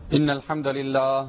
إن الحمد لله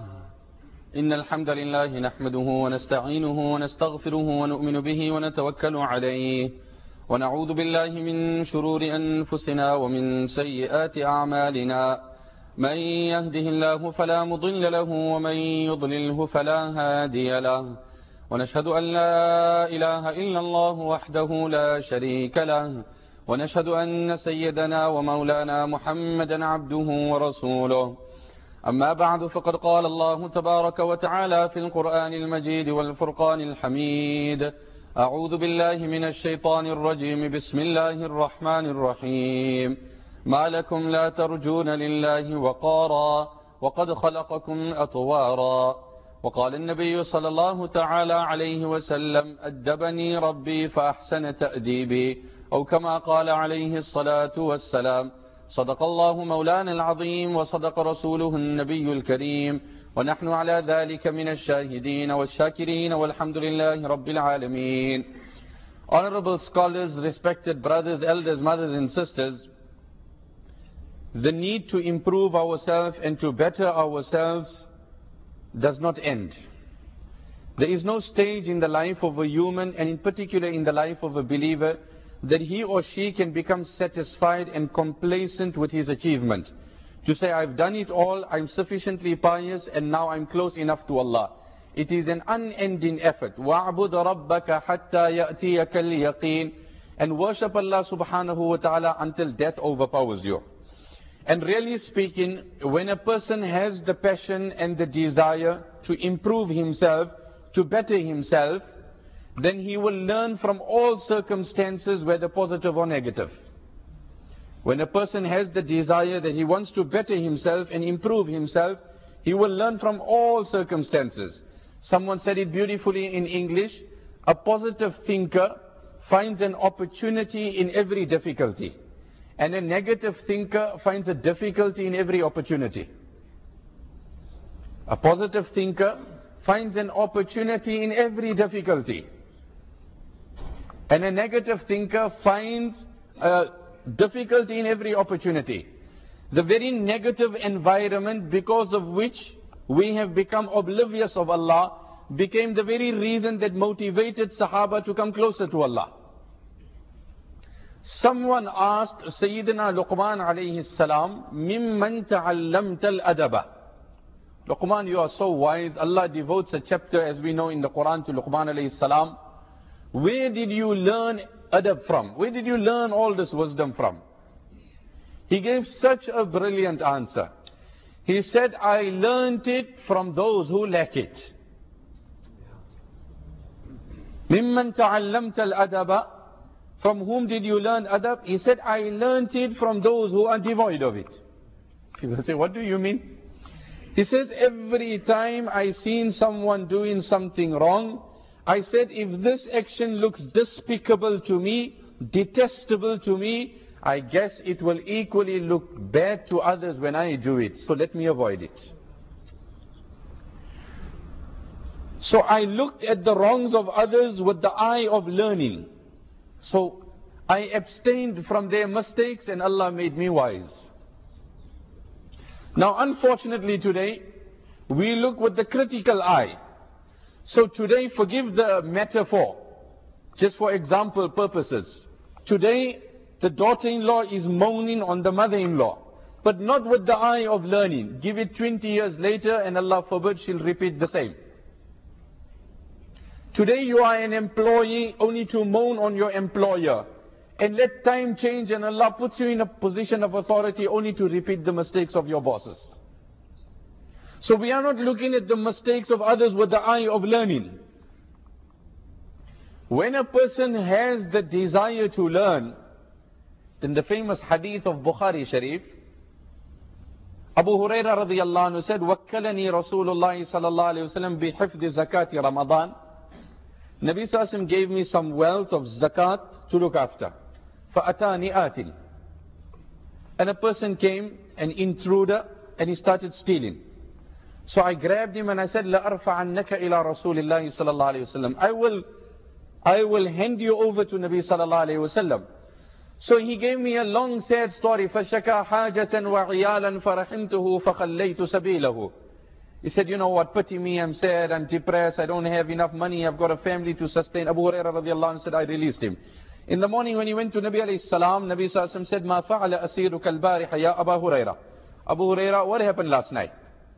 نحمده ونستعينه ونستغفره ونؤمن به ونتوكل عليه ونعوذ بالله من شرور أنفسنا ومن سيئات أعمالنا من يهده الله فلا مضل له ومن يضلله فلا هادي له ونشهد أن لا إله إلا الله وحده لا شريك له ونشهد أن سيدنا ومولانا محمدا عبده ورسوله أما بعد فقد قال الله تبارك وتعالى في القرآن المجيد والفرقان الحميد أعوذ بالله من الشيطان الرجيم بسم الله الرحمن الرحيم ما لكم لا ترجون لله وقارا وقد خلقكم أطوارا وقال النبي صلى الله تعالى عليه وسلم أدبني ربي فأحسن تأديبي أو كما قال عليه الصلاة والسلام صدق الله مولانا العظيم وصدق رسوله النبي الكريم ونحن على ذلك من الشاهدين والشاكرين والحمد لله رب العالمين. Honorable scholars, respected brothers, elders, mothers and sisters, the need to improve ourselves and to better ourselves does not end. There is no stage in the life of a human, and in particular in the life of a believer, that he or she can become satisfied and complacent with his achievement. To say, I've done it all, I'm sufficiently pious, and now I'm close enough to Allah. It is an unending effort. وَاعْبُدْ رَبَّكَ حَتَّى يَأْتِيَكَ الْيَقِينَ. And worship Allah subhanahu wa ta'ala until death overpowers you. And really speaking, when a person has the passion and the desire to improve himself, to better himself, then he will learn from all circumstances, whether positive or negative. When a person has the desire that he wants to better himself and improve himself, he will learn from all circumstances. Someone said it beautifully in English, a positive thinker finds an opportunity in every difficulty, and a negative thinker finds a difficulty in every opportunity. A positive thinker finds an opportunity in every difficulty, and a negative thinker finds a difficulty in every opportunity. The very negative environment because of which we have become oblivious of Allah became the very reason that motivated Sahaba to come closer to Allah. Someone asked Sayyidina Luqman alayhi salam, مِمَّنْ تَعَلَّمْتَ الْأَدَبَ. Luqman, you are so wise. Allah devotes a chapter, as we know in the Quran, to Luqman alayhi salam. Where did you learn adab from? Where did you learn all this wisdom from? He gave such a brilliant answer. He said, I learned it from those who lack it. مِمَّنْ تَعَلَّمْتَ الْأَدَبَ. From whom did you learn adab? He said, I learned it from those who are devoid of it. People say, what do you mean? He says, every time I seen someone doing something wrong, I said, if this action looks despicable to me, detestable to me, I guess it will equally look bad to others when I do it. So let me avoid it. So I looked at the wrongs of others with the eye of learning. So I abstained from their mistakes and Allah made me wise. Now unfortunately today, we look with the critical eye. So today, forgive the metaphor, just for example purposes. Today, the daughter-in-law is moaning on the mother-in-law, but not with the eye of learning. Give it 20 years later and Allah forbid she'll repeat the same. Today you are an employee only to moan on your employer. And let time change and Allah puts you in a position of authority only to repeat the mistakes of your bosses. So we are not looking at the mistakes of others with the eye of learning. When a person has the desire to learn, then the famous hadith of Bukhari Sharif, Abu Huraira radiyallahu anhu said, وَكَّلَنِي رَسُولُ اللَّهِ صَلَى اللَّهُ عَلَيْهِ وسلم بِحِفْدِ زَكَاةِ رَمَضَانِ. Nabi sallallahu alayhi wa sallam gave me some wealth of zakat to look after. فَأَتَانِ آتٍ. And a person came, an intruder, and he started stealing. So I grabbed him and I said, لَأَرْفَعَنَّكَ إِلَىٰ رَسُولِ اللَّهِ صَلَى اللَّهُ عَلَيْهِ وسلم. I will hand you over to Nabi sallallahu alayhi wa sallam. So he gave me a long sad story. فَشَكَى حَاجَةً وَعِيَالًا فَرَحِمْتُهُ فَخَلَّيْتُ سَبِيلَهُ. He said, you know what, pity me, I'm sad, I'm depressed, I don't have enough money, I've got a family to sustain. Abu Hurairah radiallahu anhu said, I released him. In the morning when he went to Nabi alayhi salam, Nabi sallallahu said, مَا فَعَلَ أَسِيرُكَ الْبَارِحَ يَا أَبَا هُرَيْرَةَ. Abu Hurairah, what happened last night?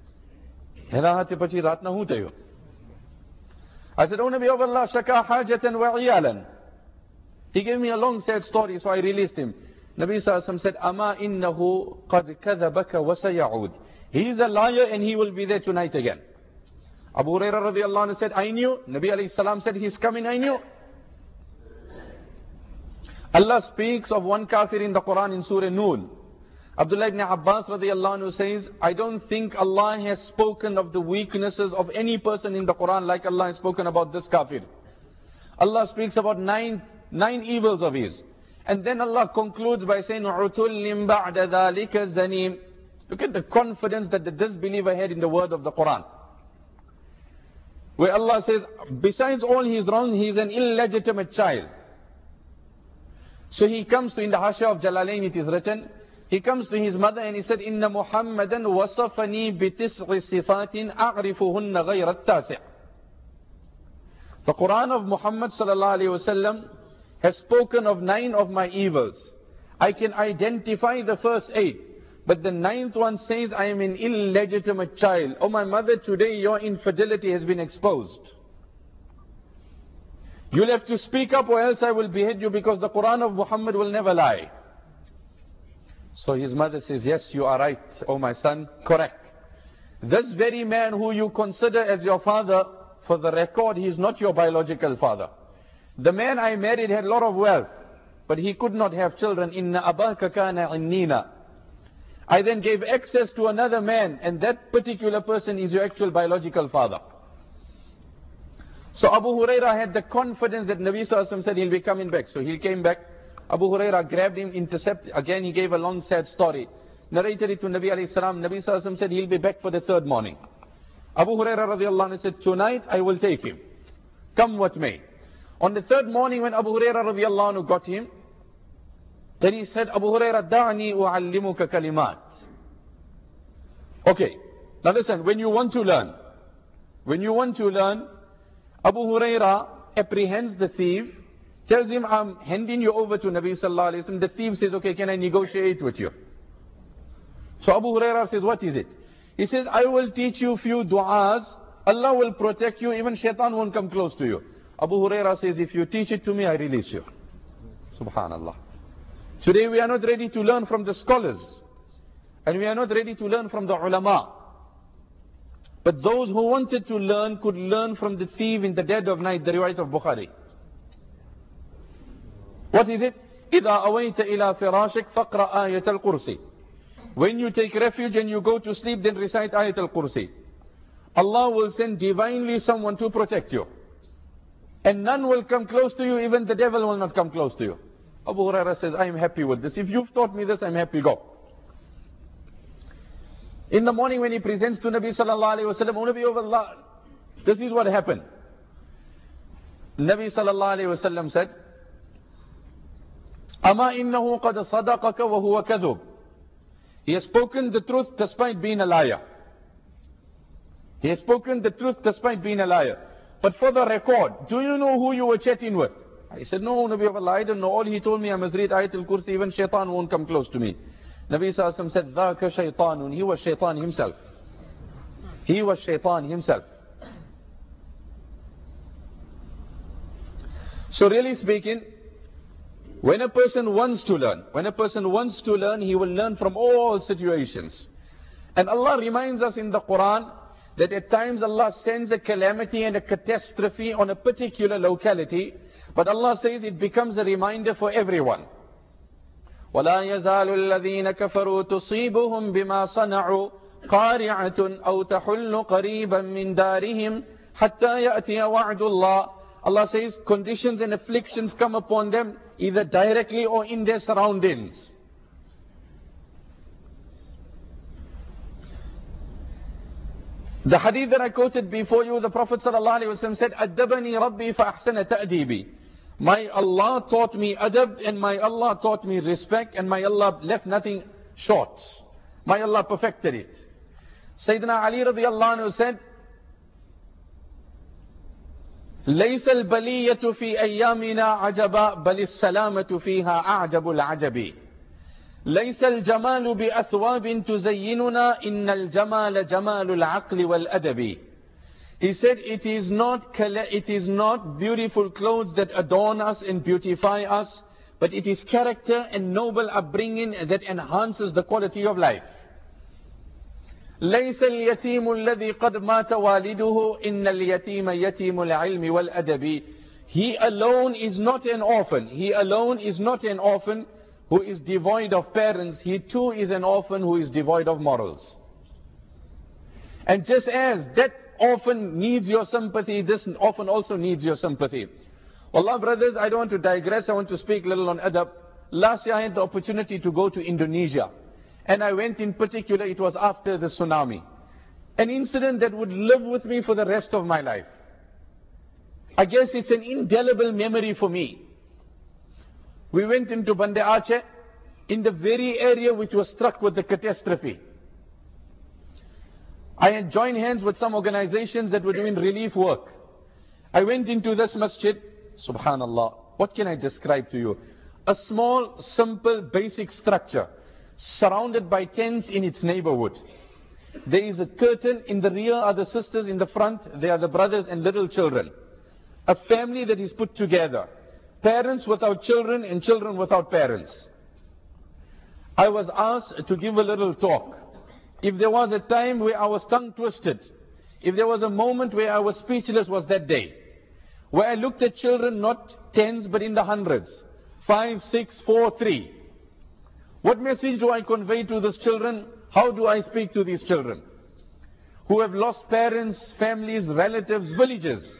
I said, oh Nabi of Allah, shaka hajatan wa iyalan. He gave me a long sad story, so I released him. Nabi sallallahu alaihi wasallam said, Ama innahu qad kadhabaka wa sayaud. He is a liar and he will be there tonight again. Abu Hurairah radiallahu anhu said, I knew. Nabi alayhi salam said, he's coming, I knew. Allah speaks of one kafir in the Quran in Surah Noon. Abdullah ibn Abbas radiallahu anhu says, I don't think Allah has spoken of the weaknesses of any person in the Quran like Allah has spoken about this kafir. Allah speaks about nine evils of his. And then Allah concludes by saying, عُتُلٍ بَعْدَ ذَلِكَ الزَّنِيمِ. Look at the confidence that the disbeliever had in the word of the Quran. Where Allah says, besides all he's wrong, he's an illegitimate child. So he comes to, in the Hasha of Jalalain it is written, he comes to his mother and he said, Inna Muhammadan wasafani bitis'i sifatin a'rifuhunna ghayra at-tasi'. The Quran of Muhammad sallallahu alayhi wasallam has spoken of 9 of my evils. I can identify the first 8, but the 9th one says I am an illegitimate child. Oh my mother, today your infidelity has been exposed. You'll have to speak up or else I will behead you, because the Quran of Muhammad will never lie. So his mother says, yes, you are right, oh my son, correct. This very man who you consider as your father, for the record, he is not your biological father. The man I married had a lot of wealth, but he could not have children. Inna abaka kana innina. I then gave access to another man, and that particular person is your actual biological father. So Abu Hurairah had the confidence that Nabi sallallahu alaihi wasallam said he'll be coming back. So he came back. Abu Hurairah grabbed him, intercepted. Again he gave a long sad story. Narrated it to Nabi alayhi salam. Nabi sallallahu alaihi wasallam said he'll be back for the 3rd morning. Abu Hurairah radiallahu anhu said, tonight I will take him, come what may. On the 3rd morning when Abu Hurairah radiallahu anhu got him, then he said, Abu Hurairah, da'ani u'allimuka kalimat. Okay, now listen, when you want to learn, Abu Hurairah apprehends the thief, tells him, I'm handing you over to Nabi sallallahu alayhi wa sallam. The thief says, okay, can I negotiate with you? So Abu Hurairah says, what is it? He says, I will teach you few du'as, Allah will protect you, even shaitan won't come close to you. Abu Hurairah says, if you teach it to me, I release you. Subhanallah. Today we are not ready to learn from the scholars, and we are not ready to learn from the ulama. But those who wanted to learn could learn from the thief in the dead of night, the riwayat of Bukhari. What is it? إِذَا أَوَيْتَ إِلَى فِرَاشِكَ فَقْرَأَ آيَةَ الْقُرْسِ. When you take refuge and you go to sleep, then recite Ayat al-Kursi. Allah will send divinely someone to protect you. And none will come close to you, even the devil will not come close to you. Abu Hurairah says, I am happy with this. If you've taught me this, I'm happy, go. In the morning when he presents to Nabi sallallahu alayhi wa sallam, O Nabi of Allah, this is what happened. Nabi sallallahu alayhi wa sallam said, Ama innahu qad sadaqaka wa huwa kadhub. He has spoken the truth despite being a liar. He has spoken the truth despite being a liar. But for the record, do you know who you were chatting with? I said, no, Nabi of Allah, I don't know. All he told me, I must read Ayat al-Kursi, even shaitan won't come close to me. Nabi sallallahu alayhi wa sallam said, ذَاكَ shaytanun. He was shaitan himself. He was shaitan himself. So really speaking, when a person wants to learn, he will learn from all situations. And Allah reminds us in the Quran that at times Allah sends a calamity and a catastrophe on a particular locality, but Allah says it becomes a reminder for everyone. وَلَا يَزَالُ الَّذِينَ كَفَرُوا تُصِيبُهُمْ بِمَا صَنَعُوا قَارِعَةٌ أَوْ تَحُلُّ قَرِيبًا مِنْ دَارِهِمْ حَتَّى يَأْتِيَ وَعْدُ اللَّهِ. Allah says conditions and afflictions come upon them either directly or in their surroundings. The hadith that I quoted before you, the Prophet ﷺ said, أَدَّبَنِي رَبِّي فَأَحْسَنَ تَأْدِيبِي. My Allah taught me adab, and my Allah taught me respect, and my Allah left nothing short. My Allah perfected it. Sayyidina Ali radiallahu anhu said, ليس البلية في أيامنا عجبا بل السلامة فيها أعجب العجب ليس الجمال بأثواب تزيننا إن الجمال جمال العقل والأدب. He said, it is not beautiful clothes that adorn us and beautify us, but it is character and noble upbringing that enhances the quality of life. ليس اليتيم الذي قد مات والده إن اليتيم يتيم العلم والأدب. He alone is not an orphan. He alone is not an orphan who is devoid of parents. He too is an orphan who is devoid of morals. And just as that orphan needs your sympathy, this orphan also needs your sympathy. Wallah, brothers, I don't want to digress. I want to speak a little on adab. Last year I had the opportunity to go to Indonesia. And I went in particular, it was after the tsunami. An incident that would live with me for the rest of my life. I guess it's an indelible memory for me. We went into Banda Aceh, in the very area which was struck with the catastrophe. I had joined hands with some organizations that were doing relief work. I went into this masjid, subhanallah, what can I describe to you? A small, simple, basic structure, surrounded by tents in its neighborhood. There is a curtain, in the rear are the sisters, in the front they are the brothers and little children. A family that is put together. Parents without children and children without parents. I was asked to give a little talk. If there was a time where I was tongue twisted, if there was a moment where I was speechless, was that day. Where I looked at children, not tens but in the hundreds. 5, 6, 4, 3. What message do I convey to these children? How do I speak to these children? Who have lost parents, families, relatives, villages.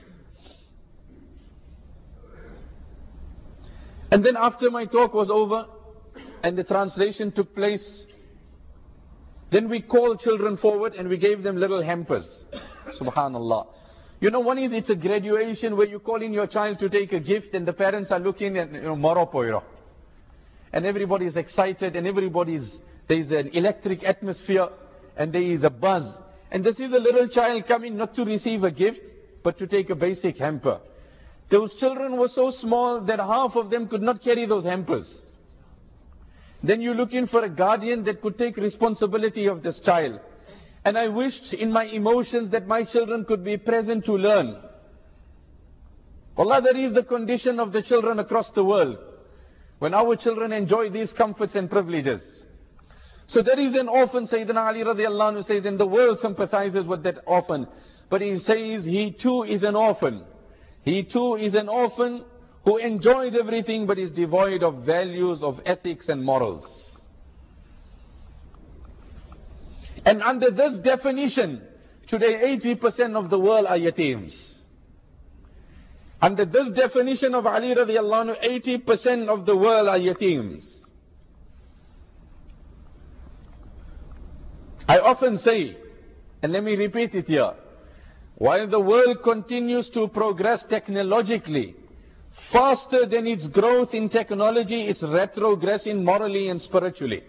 And then after my talk was over, and the translation took place, then we called children forward and we gave them little hampers. Subhanallah. You know, one is, it's a graduation where you call in your child to take a gift and the parents are looking at, Moropoiro. And everybody is excited and there is an electric atmosphere and there is a buzz. And this is a little child coming not to receive a gift, but to take a basic hamper. Those children were so small that half of them could not carry those hampers. Then you're looking for a guardian that could take responsibility of this child. And I wished in my emotions that my children could be present to learn. Wallah, that is the condition of the children across the world. When our children enjoy these comforts and privileges. So there is an orphan, Sayyidina Ali radiallahu anhu says, and the world sympathizes with that orphan. But he says, he too is an orphan. He too is an orphan who enjoys everything but is devoid of values, of ethics and morals. And under this definition, today 80% of the world are yatims. Under this definition of Ali radiallahu anhu, 80% of the world are yatims. I often say, and let me repeat it here, while the world continues to progress technologically, faster than its growth in technology is retrogressing morally and spiritually.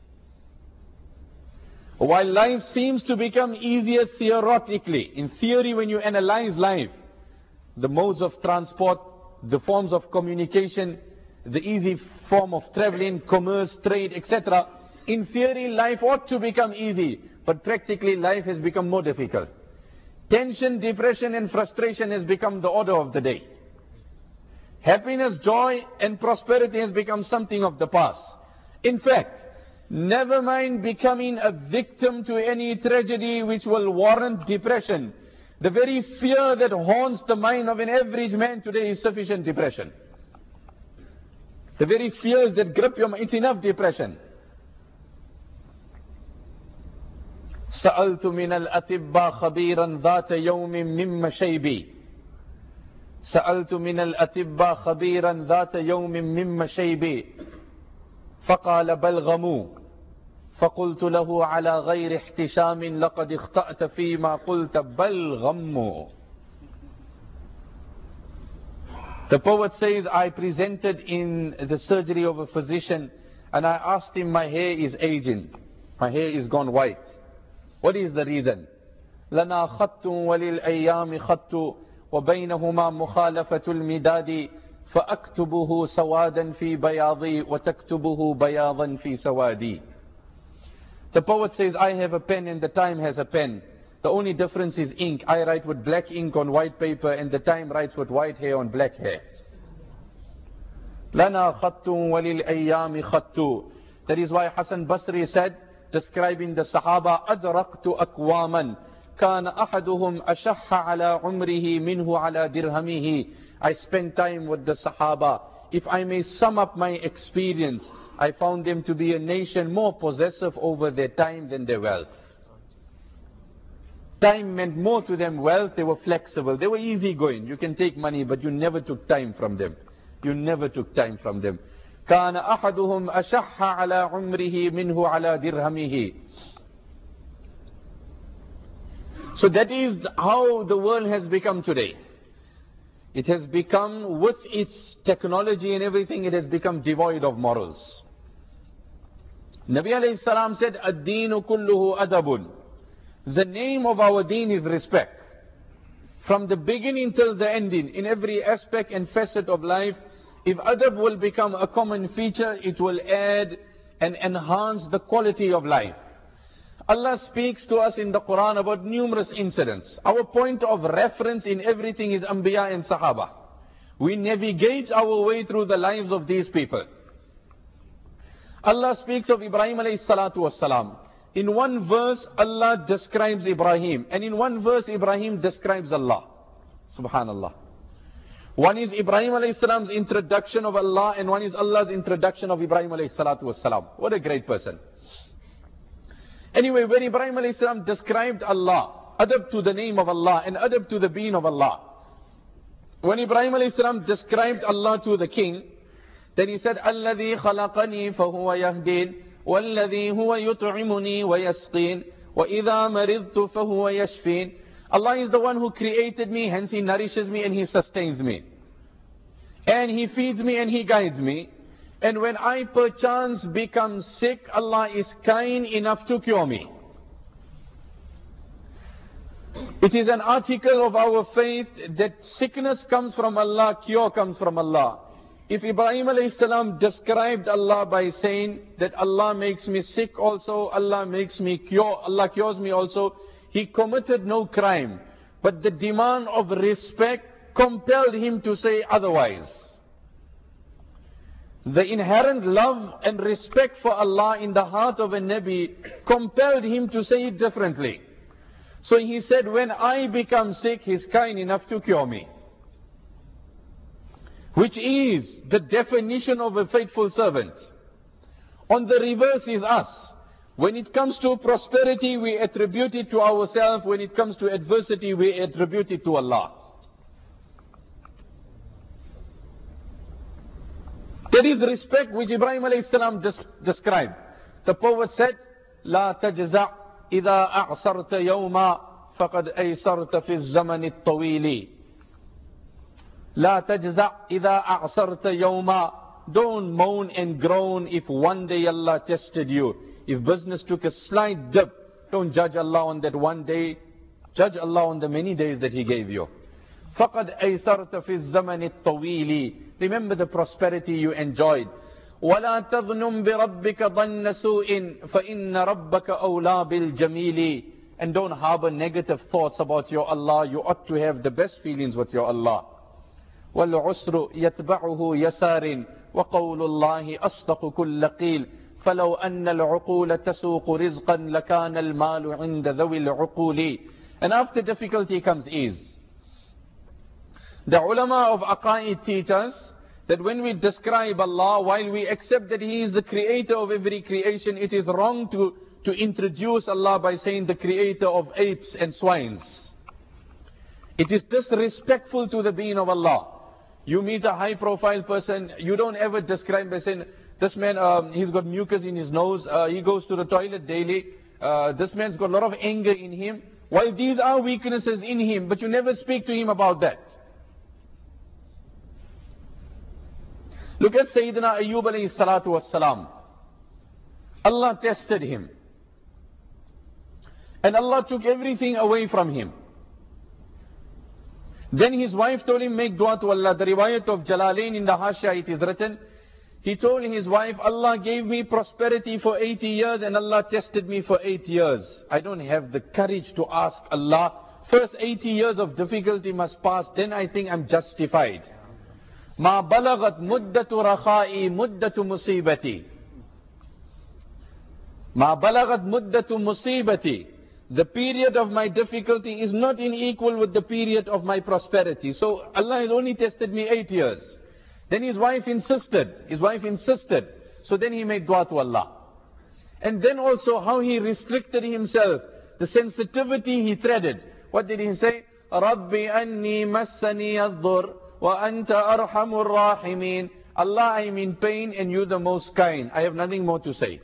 While life seems to become easier theoretically, in theory when you analyze life, the modes of transport, the forms of communication, the easy form of traveling, commerce, trade, etc. In theory, life ought to become easy, but practically life has become more difficult. Tension, depression and frustration has become the order of the day. Happiness, joy and prosperity has become something of the past. In fact, never mind becoming a victim to any tragedy which will warrant depression. The very fear that haunts the mind of an average man today is sufficient depression. The very fears that grip your mind, it's enough depression. سألت من الأطباء خبيرا ذات يوم من مشيبي سألت من الأطباء خبيرا ذات يوم من مشيبي فقال بلغموا فقلت له على غير احتشام لقد اخطأت فيما قلت بل غموا. The poet says, I presented in the surgery of a physician and I asked him, my hair is aging. My hair is gone white. What is the reason? لنا خط وللأيام خط وبينهما مخالفة المداد فأكتبه سوادا في بياضي وتكتبه بياضا في سوادي. The poet says, I have a pen and the time has a pen. The only difference is ink. I write with black ink on white paper and the time writes with white hair on black hair. لنا خط وللأيام خط. That is why Hassan Basri said, describing the Sahaba, أدركت أكواما كان أحدهم أشح على عمره منه على درهمه. I spent time with the Sahaba. If I may sum up my experience, I found them to be a nation more possessive over their time than their wealth. Time meant more to them. Wealth, they were flexible. They were easygoing. You can take money, but you never took time from them. You never took time from them. كان أحدهم أشح على عمره منه على درهمه. So that is how the world has become today. It has become, with its technology and everything, it has become devoid of morals. Nabi alayhi salam said, Ad-deenu kulluhu adabun. The name of our deen is respect. From the beginning till the ending, in every aspect and facet of life, if adab will become a common feature, it will add and enhance the quality of life. Allah speaks to us in the Quran about numerous incidents. Our point of reference in everything is Anbiya and Sahaba. We navigate our way through the lives of these people. Allah speaks of Ibrahim alayhi salatu wassalam. In one verse, Allah describes Ibrahim. And in one verse, Ibrahim describes Allah. Subhanallah. One is Ibrahim alayhi salam's introduction of Allah, and one is Allah's introduction of Ibrahim alayhi salatu wassalam. What a great person. Anyway, when Ibrahim alayhi salam described Allah, adab to the name of Allah and adab to the being of Allah. When Ibrahim alayhi salam described Allah to the king, then he said, الَّذِي خَلَقَنِي فَهُوَ يَهْدِينِ وَالَّذِي هُوَ يُطْعِمُنِي وَيَسْقِينِ وَإِذَا مَرِضْتُ فَهُوَ يَشْفِينِ. Allah is the one who created me, hence He nourishes me and He sustains me. And He feeds me and He guides me. And when I perchance become sick, Allah is kind enough to cure me. It is an article of our faith that sickness comes from Allah, cure comes from Allah. If Ibrahim alayhi salam described Allah by saying that Allah makes me sick also, Allah makes me cure, Allah cures me also, he committed no crime. But the demand of respect compelled him to say otherwise. The inherent love and respect for Allah in the heart of a Nabi compelled him to say it differently. So he said, when I become sick, He's kind enough to cure me. Which is the definition of a faithful servant. On the reverse is us. When it comes to prosperity, we attribute it to ourselves. When it comes to adversity, we attribute it to Allah. That is the respect which Ibrahim alayhi salam described. The poet said, لا تجزع إذا أعصرت يوما فقد أيسرت في الزمن الطويل. لا تجزع إذا أعصرت يوما. Don't moan and groan if one day Allah tested you. If business took a slight dip, don't judge Allah on that one day. Judge Allah on the many days that He gave you. فَقَدْ أَيْسَرْتَ فِي الزَّمَنِ الطَّوِيلِ. Remember the prosperity you enjoyed. وَلَا تَظْنُمْ بِرَبِّكَ ظَنَّ سُوءٍ فَإِنَّ رَبَّكَ أَوْلَى بِالْجَمِيلِ. And don't harbor negative thoughts about your Allah. You ought to have the best feelings with your Allah. وَالْعُسْرُ يَتْبَعُهُ يَسَارٍ وَقَوْلُ اللَّهِ أَصْدَقُ كُلَّ قِيلٍ فَلَوْ أَنَّ الْعُقُولَ تَسُوقُ رِزْقًا لَكَانَ الْمَالُ عِنْدَ ذَوِي الْعُقُولِ. And after difficulty comes ease. The ulama of aqaid teach us that when we describe Allah, while we accept that He is the creator of every creation, it is wrong to introduce Allah by saying the creator of apes and swines. It is disrespectful to the being of Allah. You meet a high profile person, you don't ever describe by saying, this man, he's got mucus in his nose, he goes to the toilet daily, this man's got a lot of anger in him. While these are weaknesses in him, but you never speak to him about that. Look at Sayyidina Ayyub alayhi salatu wassalam. Allah tested him. And Allah took everything away from him. Then his wife told him, make dua to Allah. The riwayat of Jalalain in the Hashya, it is written, he told his wife, Allah gave me prosperity for 80 years and Allah tested me for 8 years. I don't have the courage to ask Allah. First 80 years of difficulty must pass, then I think I'm justified. Ma balagat muddatu rakha'i muddatu musibati. Ma balagat muddatu musibati. The period of my difficulty is not in equal with the period of my prosperity. So Allah has only tested me 8 years. Then his wife insisted. So then he made dua to Allah. And then also how he restricted himself. The sensitivity he threaded. What did he say? Rabbi anni massani ad-dhur wa anta arhamur rahimin. Allah, I am in pain and you the most kind. I have nothing more to say.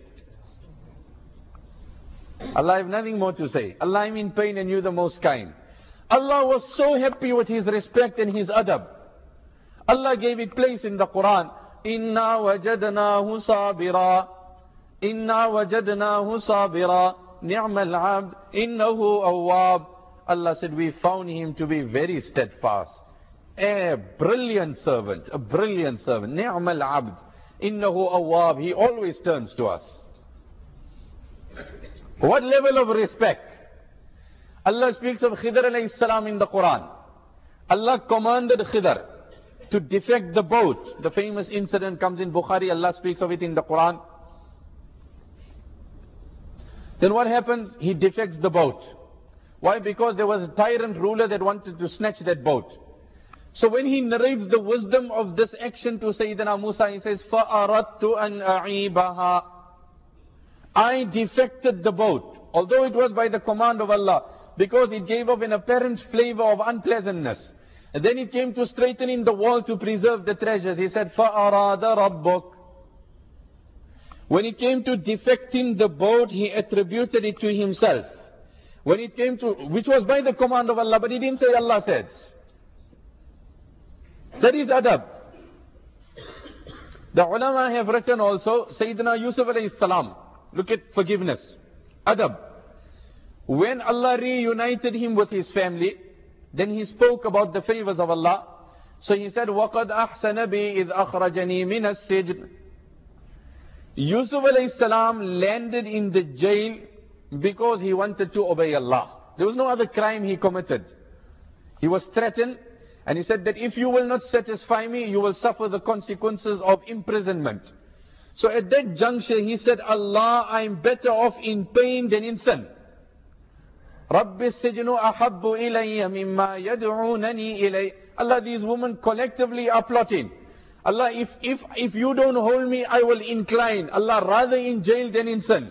Allah, I have nothing more to say. Allah, I am in pain and you the most kind. Allah was so happy with his respect and his adab. Allah gave it place in the Quran. Inna wajadnahu sabira. Inna wajadnahu sabira. Ni'mal abd. Innahu awwab. Allah said, we found him to be very steadfast. A brilliant servant. Ni'mal abd. Innahu awwab. He always turns to us. What level of respect? Allah speaks of Khidr alayhi salam in the Quran. Allah commanded Khidr to defect the boat. The famous incident comes in Bukhari. Allah speaks of it in the Quran. Then what happens? He defects the boat. Why? Because there was a tyrant ruler that wanted to snatch that boat. So when he narrates the wisdom of this action to Sayyidina Musa, he says, فَأَرَدْتُ أَنْ أَعِيبَهَا. I defected the boat, although it was by the command of Allah, because it gave off an apparent flavor of unpleasantness. And then it came to straightening the wall to preserve the treasures. He said, فَأَرَادَ رَبُّكَ. When it came to defecting the boat, he attributed it to himself. When it came to, which was by the command of Allah, but he didn't say Allah said. That is adab. The ulama have written also, Sayyidina Yusuf alayhi salam. Look at forgiveness. Adab. When Allah reunited him with his family, then he spoke about the favors of Allah. So he said, وَقَدْ أَحْسَنَ بِي إِذْ أَخْرَجَنِي مِنَ السِّجْنِ. Yusuf alayhi salam landed in the jail because he wanted to obey Allah. There was no other crime he committed. He was threatened and he said that if you will not satisfy me, you will suffer the consequences of imprisonment. So at that juncture he said, Allah, I am better off in pain than in sin. رَبِّ السِّجْنُ أَحَبُّ إِلَيَّ مِمَّا يَدْعُونَنِي إِلَيْهِ. Allah, these women collectively are plotting. Allah, if you don't hold me, I will incline. Allah, rather in jail than in sin.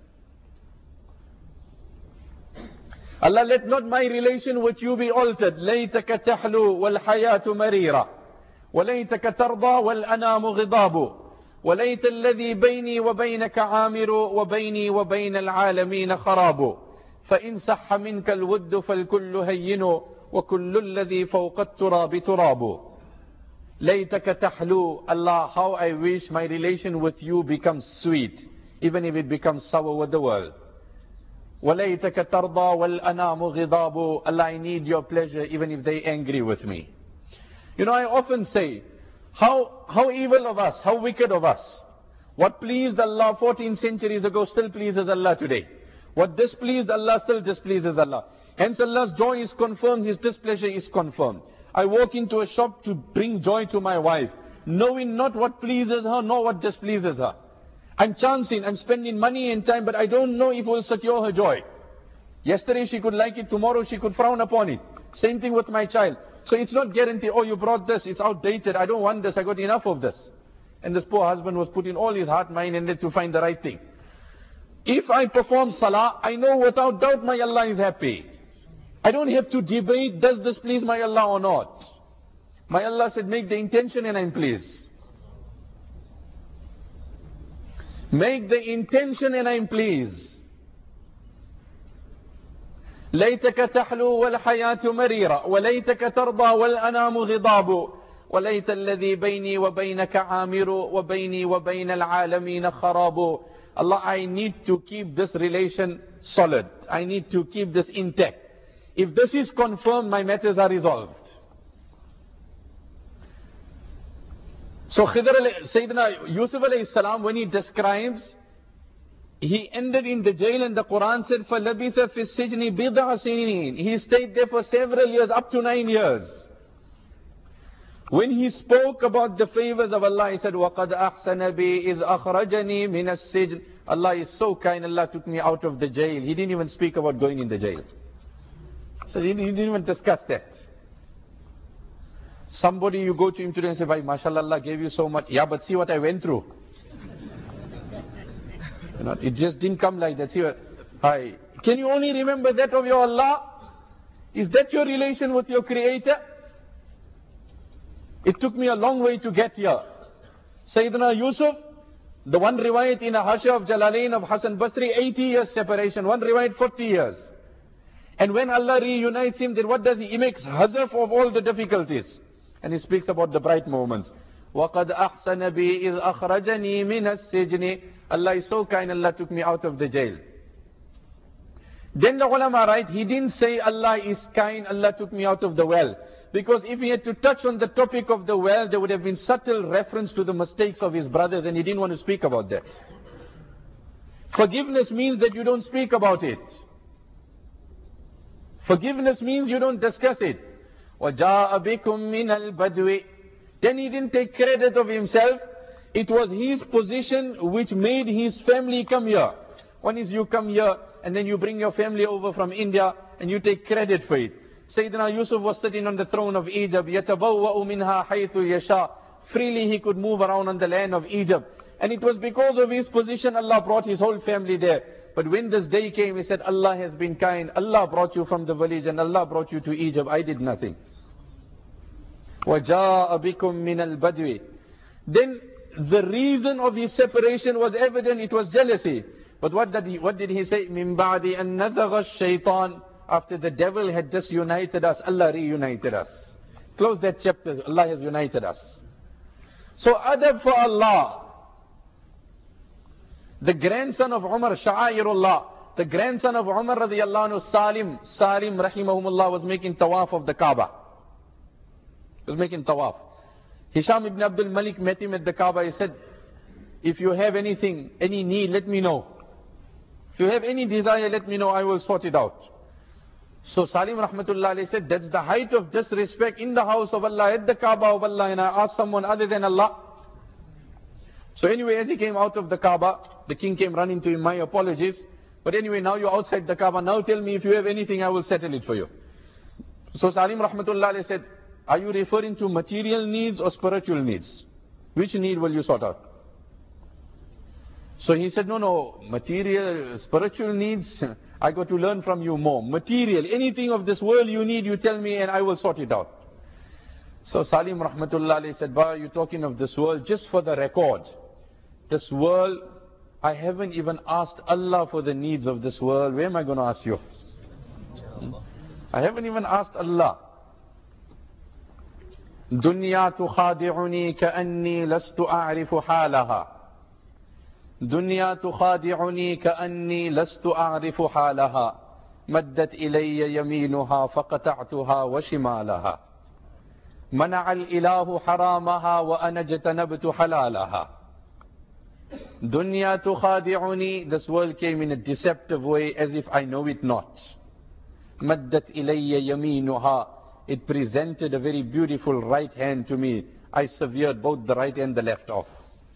Allah, let not my relation with you be altered. لَيْتَكَ تَحْلُو وَالْحَيَاةُ مَرِيرًا وَلَيْتَكَ تَرْضَى وَالْأَنَامُ غِضَابُ وَلَيْتَ الَّذِي بَيْنِي وَبَيْنَكَ عَامِرُ وَبَيْنِي وَبَيْنَ الْعَالَمِينَ خَرَابُ فَإِنْ صَحَّ مِنْكَ الْوُدُّ فَالْكُلُّ هَيِّنُ وَكُلُّ الَّذِي فَوْقَ التُّرَابِ تُرَابُ. لَيْتَكَ تَحْلُو. Allah, how I wish my relation with you becomes sweet, even if it becomes sour with the world. وَلَيْتَكَ تَرْضَى وَالْأَنَامُ غِضَابُ. Allah, I need your pleasure even if they angry with me. You know, I often say, how evil of us, how wicked of us. What pleased Allah 14 centuries ago still pleases Allah today. What displeased Allah still displeases Allah. Hence Allah's joy is confirmed, His displeasure is confirmed. I walk into a shop to bring joy to my wife, knowing not what pleases her nor what displeases her. I'm chancing, I'm spending money and time, but I don't know if it will secure her joy. Yesterday she could like it, tomorrow she could frown upon it. Same thing with my child. So it's not guaranteed, oh, you brought this, it's outdated, I don't want this, I got enough of this. And this poor husband was putting all his heart, mind and net to find the right thing. If I perform salah, I know without doubt my Allah is happy. I don't have to debate, does this please my Allah or not? My Allah said, make the intention and I'm pleased. Make the intention and I'm pleased. ليتك تحلو والحياة مريرة وليتك ترضى والأنام غضاب وَلَيْتَ الَّذِي بَيْنِي وَبَيْنَكَ عَامِرُ وَبَيْنِي وَبَيْنَ الْعَالَمِينَ خَرَابُ. Allah, I need to keep this relation solid. I need to keep this intact. If this is confirmed, my matters are resolved. So Sayyidina Yusuf alayhi salam, when he describes, he ended in the jail, and the Quran said, فَلَبِثَ فِي السِّجْنِ بِضْعَ سِنِينَ. He stayed there for several years, up to 9 years. When he spoke about the favors of Allah, he said, وَقَدْ أَحْسَنَ بِي إِذْ أَخْرَجَنِي مِنَ السِّجْنِ. Allah is so kind, Allah took me out of the jail. He didn't even speak about going in the jail. So he didn't even discuss that. Somebody, you go to him today and say, Bhai, mashallah, Allah gave you so much. Yeah, but see what I went through. You know, it just didn't come like that. See what, hi. Can you only remember that of your Allah? Is that your relation with your Creator? It took me a long way to get here. Sayyidina Yusuf, the one riwayat in a Hasha of Jalalain of Hassan Basri, 80 years separation. One riwayat, 40 years. And when Allah reunites him, then what does he? He makes hazaf of all the difficulties. And he speaks about the bright moments. وَقَدْ أَحْسَنَ بِي إِذْ أَخْرَجَنِي مِنَ السِّجْنِ. Allah is so kind, Allah took me out of the jail. Then the ulama write, he didn't say Allah is kind, Allah took me out of the well. Because if he had to touch on the topic of the well, there would have been subtle reference to the mistakes of his brothers, and he didn't want to speak about that. Forgiveness means that you don't speak about it. Forgiveness means you don't discuss it. وَجَاءَ بِكُم مِّنَ الْبَدْوِ. Then he didn't take credit of himself. It was his position which made his family come here. One is you come here and then you bring your family over from India and you take credit for it. Sayyidina Yusuf was sitting on the throne of Egypt. يَتَبَوَّأُ مِنْهَا حَيْثُ يَشَاءُ. Freely he could move around on the land of Egypt. And it was because of his position Allah brought his whole family there. But when this day came, he said, Allah has been kind. Allah brought you from the village and Allah brought you to Egypt. I did nothing. وَجَاءَ بِكُم مِّنَ الْبَدْوِ. Then the reason of his separation was evident. It was jealousy. But what did he say? مِن بَعْدِ أَن نَزَغَ الشَّيْطَانِ. After the devil had disunited us, Allah reunited us. Close that chapter. Allah has united us. So adab for Allah. The grandson of Umar, Sha'airullah, the grandson of Umar radiyallahu anhu, Salim rahimahumullah, was making tawaf of the Kaaba. He was making tawaf. Hisham ibn Abdul Malik met him at the Kaaba. He said, if you have anything, any need, let me know. If you have any desire, let me know, I will sort it out. So Salim rahmatullah alayhi said, that's the height of disrespect in the house of Allah, at the Kaaba of Allah, and I asked someone other than Allah. So anyway, as he came out of the Kaaba, the king came running to him, my apologies. But anyway, now you're outside the Kaaba, now tell me if you have anything, I will settle it for you. So Salim rahmatullah alayhi said, are you referring to material needs or spiritual needs? Which need will you sort out? So he said, no, material, spiritual needs, I got to learn from you more. Material, anything of this world you need, you tell me and I will sort it out. So Salim rahmatullah alayhi said, why are you talking of this world? Just for the record, this world, I haven't even asked Allah for the needs of this world. Where am I going to ask you? I haven't even asked Allah. Dunya tukhadi'uni ka'anni lastu a'rifu halaha. Dunya tukhadi'uni ka'anni lastu a'rifu halaha. Maddat ilayya yaminuha faqata'tuha wa shimalaha. منع الإله حرامها وأنا اجتنبت حلالها. Dunya tukhadi'uni, this world came in a deceptive way as if I know it not. Maddat ilayya yaminuha, it presented a very beautiful right hand to me. I severed both the right and the left off.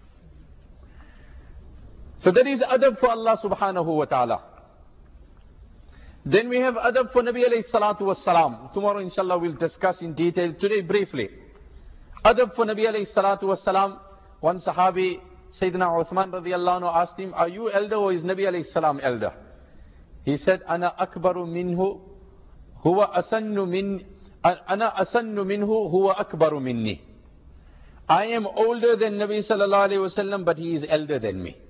So that is adab for Allah subhanahu wa ta'ala. Then we have adab for Nabi alayhi salatu wassalam. Tomorrow inshallah we'll discuss in detail. Today briefly. Adab for Nabi alayhi salatu wassalam. One sahabi, Sayyidina Uthman radiyallahu anhu, asked him, are you elder or is Nabi alayhi salam elder? He said, Ana akbaru minhu, huwa asannu min, Ana asannu minhu, huwa akbaru minni. I am older than Nabi sallallahu alayhi wasallam, but he is elder than me.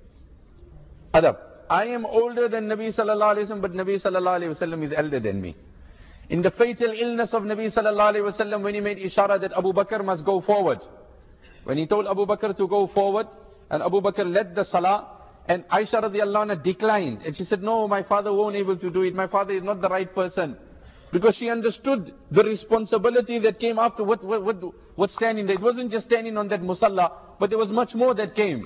Adab. I am older than Nabi sallallahu alayhi wasallam, but Nabi sallallahu alayhi wasallam is elder than me. In the fatal illness of Nabi sallallahu alayhi wasallam, when he made ishara that Abu Bakr must go forward. When he told Abu Bakr to go forward, and Abu Bakr led the salah, and Aisha radiallahu anha declined. And she said, no, my father won't able to do it. My father is not the right person. Because she understood the responsibility that came after what standing there. It wasn't just standing on that musalla, but there was much more that came.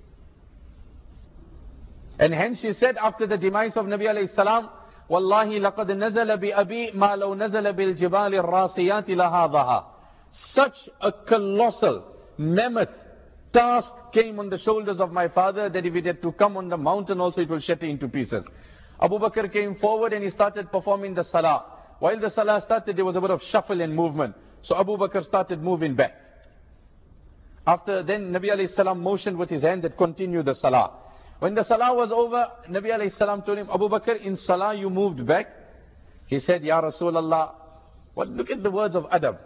And hence she said after the demise of Nabi alayhi salam, Wallahi laqad nazala bi abi ma law nazala bil jibali rasiyati lahadaha. Such a colossal, mammoth task came on the shoulders of my father that if it had to come on the mountain also it will shatter into pieces. Abu Bakr came forward and he started performing the salah. While the salah started, there was a bit of shuffle and movement. So Abu Bakr started moving back. After then, Nabi alayhi salam motioned with his hand that continue the salah. When the salah was over, Nabi alayhi salam told him, Abu Bakr, in salah you moved back. He said, Ya Rasulullah, look at the words of adab.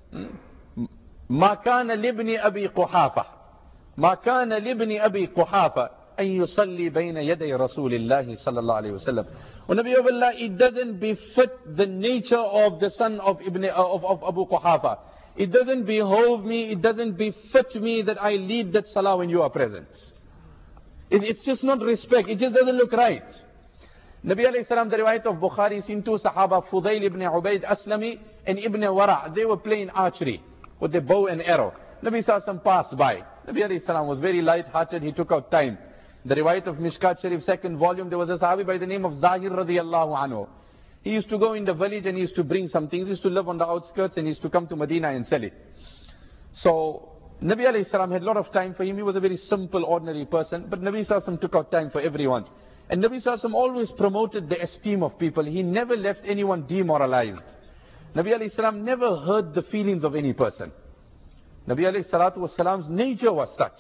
Ma kana libni abi Quhafa. Ma kana libni abi Quhafa. أن يصلي بين يدي رسول الله صلى الله عليه وسلم. O Nabi of Allah, it doesn't befit the nature of the son of Abu Quhafa. It doesn't behove me, it doesn't befit me that I lead that salah when you are present. It's just not respect, it just doesn't look right. Nabi alayhi salam, the riwayat of Bukhari, seen two Sahaba, Fudayl ibn Ubayd Aslami and Ibn Wara', they were playing archery with their bow and arrow. Nabi sallam passed by. Nabi alayhi salam was very light-hearted, he took out time. The riwayat of Mishkat Sharif, 2nd volume, there was a Sahabi by the name of Zahir radiallahu anhu. He used to go in the village and he used to bring some things. He used to live on the outskirts and he used to come to Medina and sell it. So, Nabi alayhi salam had a lot of time for him. He was a very simple, ordinary person. But Nabi sallam took out time for everyone. And Nabi sallam always promoted the esteem of people. He never left anyone demoralized. Nabi alayhi salam never hurt the feelings of any person. Nabi alayhi salatu wasalam's nature was such.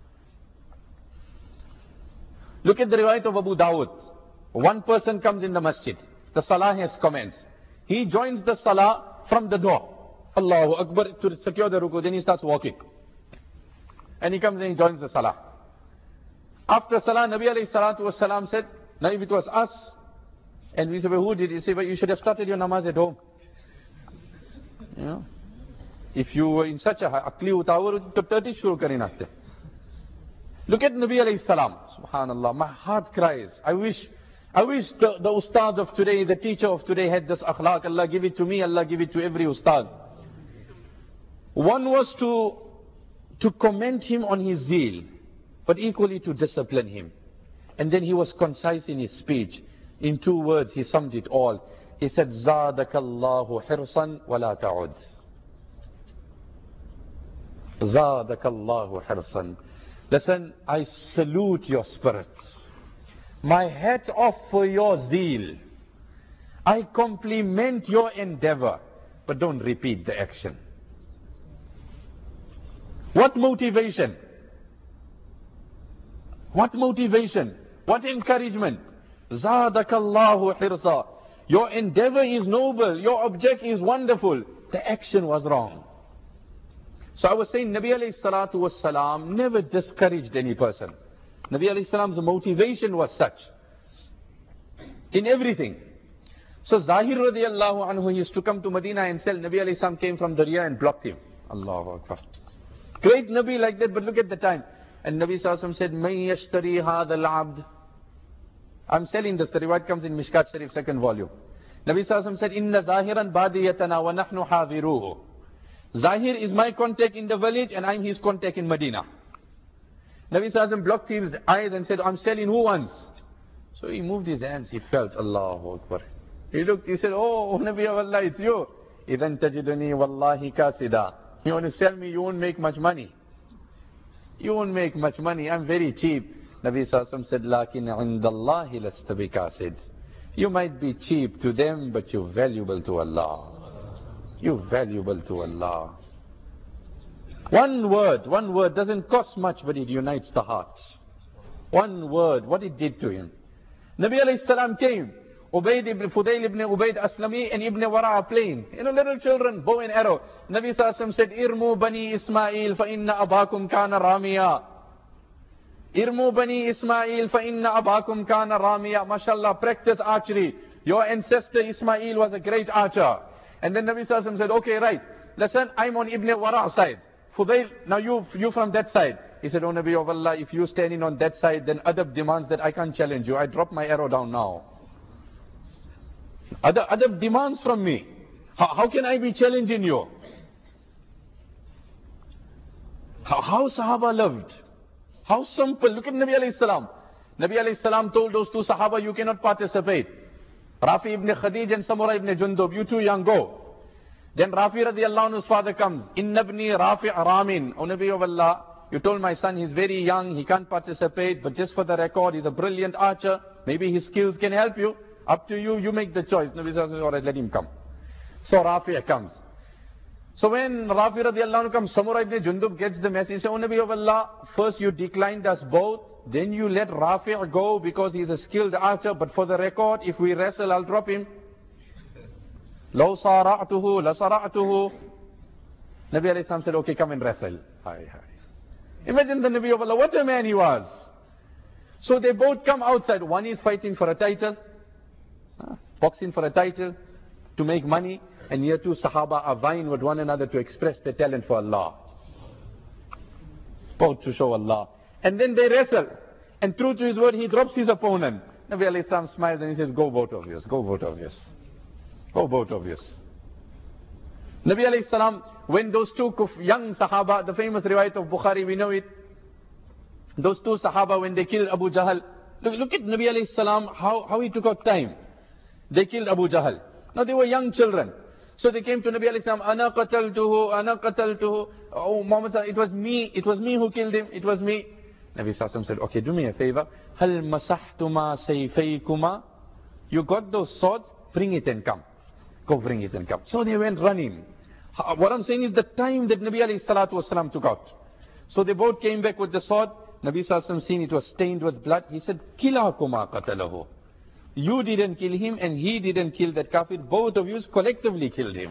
Look at the riwayat of Abu Dawud. One person comes in the masjid. The salah has commenced. He joins the salah from the door. Allahu Akbar, to secure the ruku. Then he starts walking. And he comes and he joins the salah. After salah, Nabi alayhi salatu wasalam said, now if it was us, and we said, well, who did it? He said, well, you should have started your namaz at home. You know? If you were in such a akli utawar, to 30 shuru karinate. Look at Nabi alayhi salam. Subhanallah, my heart cries. I wish the ustad of today, the teacher of today had this akhlaq. Allah give it to me, Allah give it to every ustad. One was to commend him on his zeal, but equally to discipline him. And then he was concise in his speech. In 2 words, he summed it all. He said, Zadakallahu hirsan wa la ta'ud. Zadakallahu hirsan. Listen, I salute your spirit. My hat off for your zeal. I compliment your endeavor, but don't repeat the action. What motivation? What motivation? What encouragement? Zadakallahu hirsa. Your endeavor is noble. Your object is wonderful. The action was wrong. So I was saying, Nabi alayhi salatu was salam never discouraged any person. Nabi alayhi salam's motivation was such. In everything. So Zahir radiallahu anhu used to come to Medina and sell. Nabi alayhi salam came from Darya and blocked him. Allahu Akbar. Great Nabi like that, but look at the time. And Nabi sallallahu said, Man yashtari hadha al-abd. I'm selling this. The riwayat comes in Mishkat Sharif, 2nd volume. Nabi sallallahu said, Inna zahiran badiyatana wa nahnu hadiruhu. Zahir is my contact in the village and I'm his contact in Medina. Nabi Sallallahu blocked his eyes and said, I'm selling who wants? So he moved his hands, he felt, Allahu Akbar. He looked, he said, oh Nabi of Allah, it's you. Idhan tajiduni wallahi kasida. You want to sell me, you won't make much money. You won't make much money, I'm very cheap. Nabi Sallallahu said, Lakin indallahi lasta bikasid. You might be cheap to them, but you're valuable to Allah. You're valuable to Allah. One word doesn't cost much, but it unites the heart. One word, what it did to him. Nabi alayhi salam came. Fudayl ibn Ubayd Aslami and Ibn Wara' playing. Little children, bow and arrow. Nabi sallallahu said, Irmu bani Ismail fa inna abakum kana ramiya. Irmu bani Ismail fa inna abakum kana ramiya. MashaAllah, practice archery. your ancestor Ismail was a great archer. And then Nabi Sallallahu Alaihi Wasallam said, okay, right, listen, I'm on Ibn Wara' side. Fudail, now you from that side. He said, oh Nabi of Allah, if you're standing on that side, then adab demands that I can't challenge you. I drop my arrow down now. Adab demands from me. How can I be challenging you? How Sahaba loved. How simple. Look at Nabi alayhi salam. Nabi alayhi salam told those two Sahaba, you cannot participate. Rafi ibn Khadij and Samura ibn Jundub, you two young, go. Then Rafi radiallahu anhu's father comes. Inna ibni Rafi Ramin. O Nabi of Allah, you told my son he's very young, he can't participate, but just for the record, he's a brilliant archer. Maybe his skills can help you. Up to you, you make the choice. Nabi says, alright, let him come. So Rafi comes. So when Rafi radiallahu anhu comes, Samura ibn Jundub gets the message. He says, oh Nabi of Allah, first you declined us both, then you let Rafi go because he's a skilled archer, but for the record, if we wrestle, I'll drop him. لو صارعته لصرعته. Nabi alayhi salam said, okay, come and wrestle. Imagine the Nabi of Allah, what a man he was. So they both come outside. One is fighting for a title, boxing for a title, to make money. And here two Sahaba are vying with one another to express their talent for Allah. Both to show Allah. And then they wrestle. And true to his word, he drops his opponent. Nabi alayhi salam smiles and he says, go both of you. Go both of you. Go both of you. Nabi alayhi salam, when those two young Sahaba, the famous riwayat of Bukhari, we know it. Those two Sahaba, when they killed Abu Jahl. Look at Nabi alayhi salam, how he took out time. They killed Abu Jahl. Now they were young children. So they came to Nabi alayhi salam, ana qataltuhu. Oh Muhammad, it was me who killed him, it was me. Nabi sallallahu said, okay, do me a favor. Hal masahtuma sayfaykuma. You got those swords, bring it and come. Go bring it and come. So they went running. What I'm saying is the time that Nabi alayhi salatu wasalam took out. So they both came back with the sword. Nabi sallallahu alaihi wasallam seen it was stained with blood. He said, kilakuma qatalahu. You didn't kill him and he didn't kill that kafir. Both of you collectively killed him.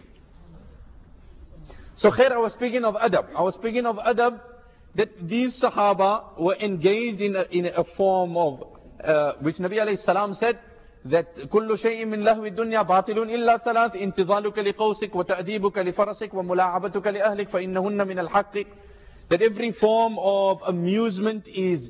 So khair, I was speaking of adab. That these Sahaba were engaged in a form of, which Nabi alayhi salam said, that كل شيء من لهو الدنيا باطل إلا ثلاث انتظالك لقوسك وتأديبك لفرسك وملاعبتك لأهلك فإنهن من الحق. That every form of amusement is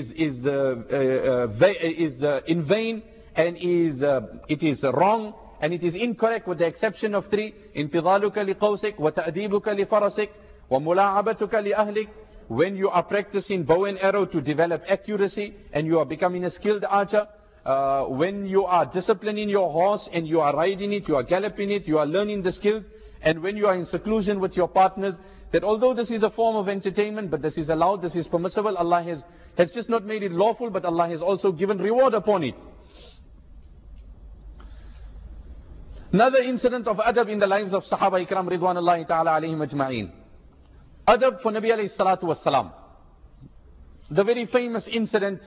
in vain, and it is wrong, and it is incorrect with the exception of three. انتظالك لقوسك وتأديبك لفرسك وملاعبتك لأهلك. When you are practicing bow and arrow to develop accuracy and you are becoming a skilled archer, when you are disciplining your horse and you are riding it, you are galloping it, you are learning the skills, and when you are in seclusion with your partners, that although this is a form of entertainment, but this is allowed, this is permissible, Allah has just not made it lawful, but Allah has also given reward upon it. Another incident of adab in the lives of Sahaba Ikram Ridwanullahi Ta'ala alayhim ajma'een. Adab for Nabi alayhi salatu wassalam. The very famous incident,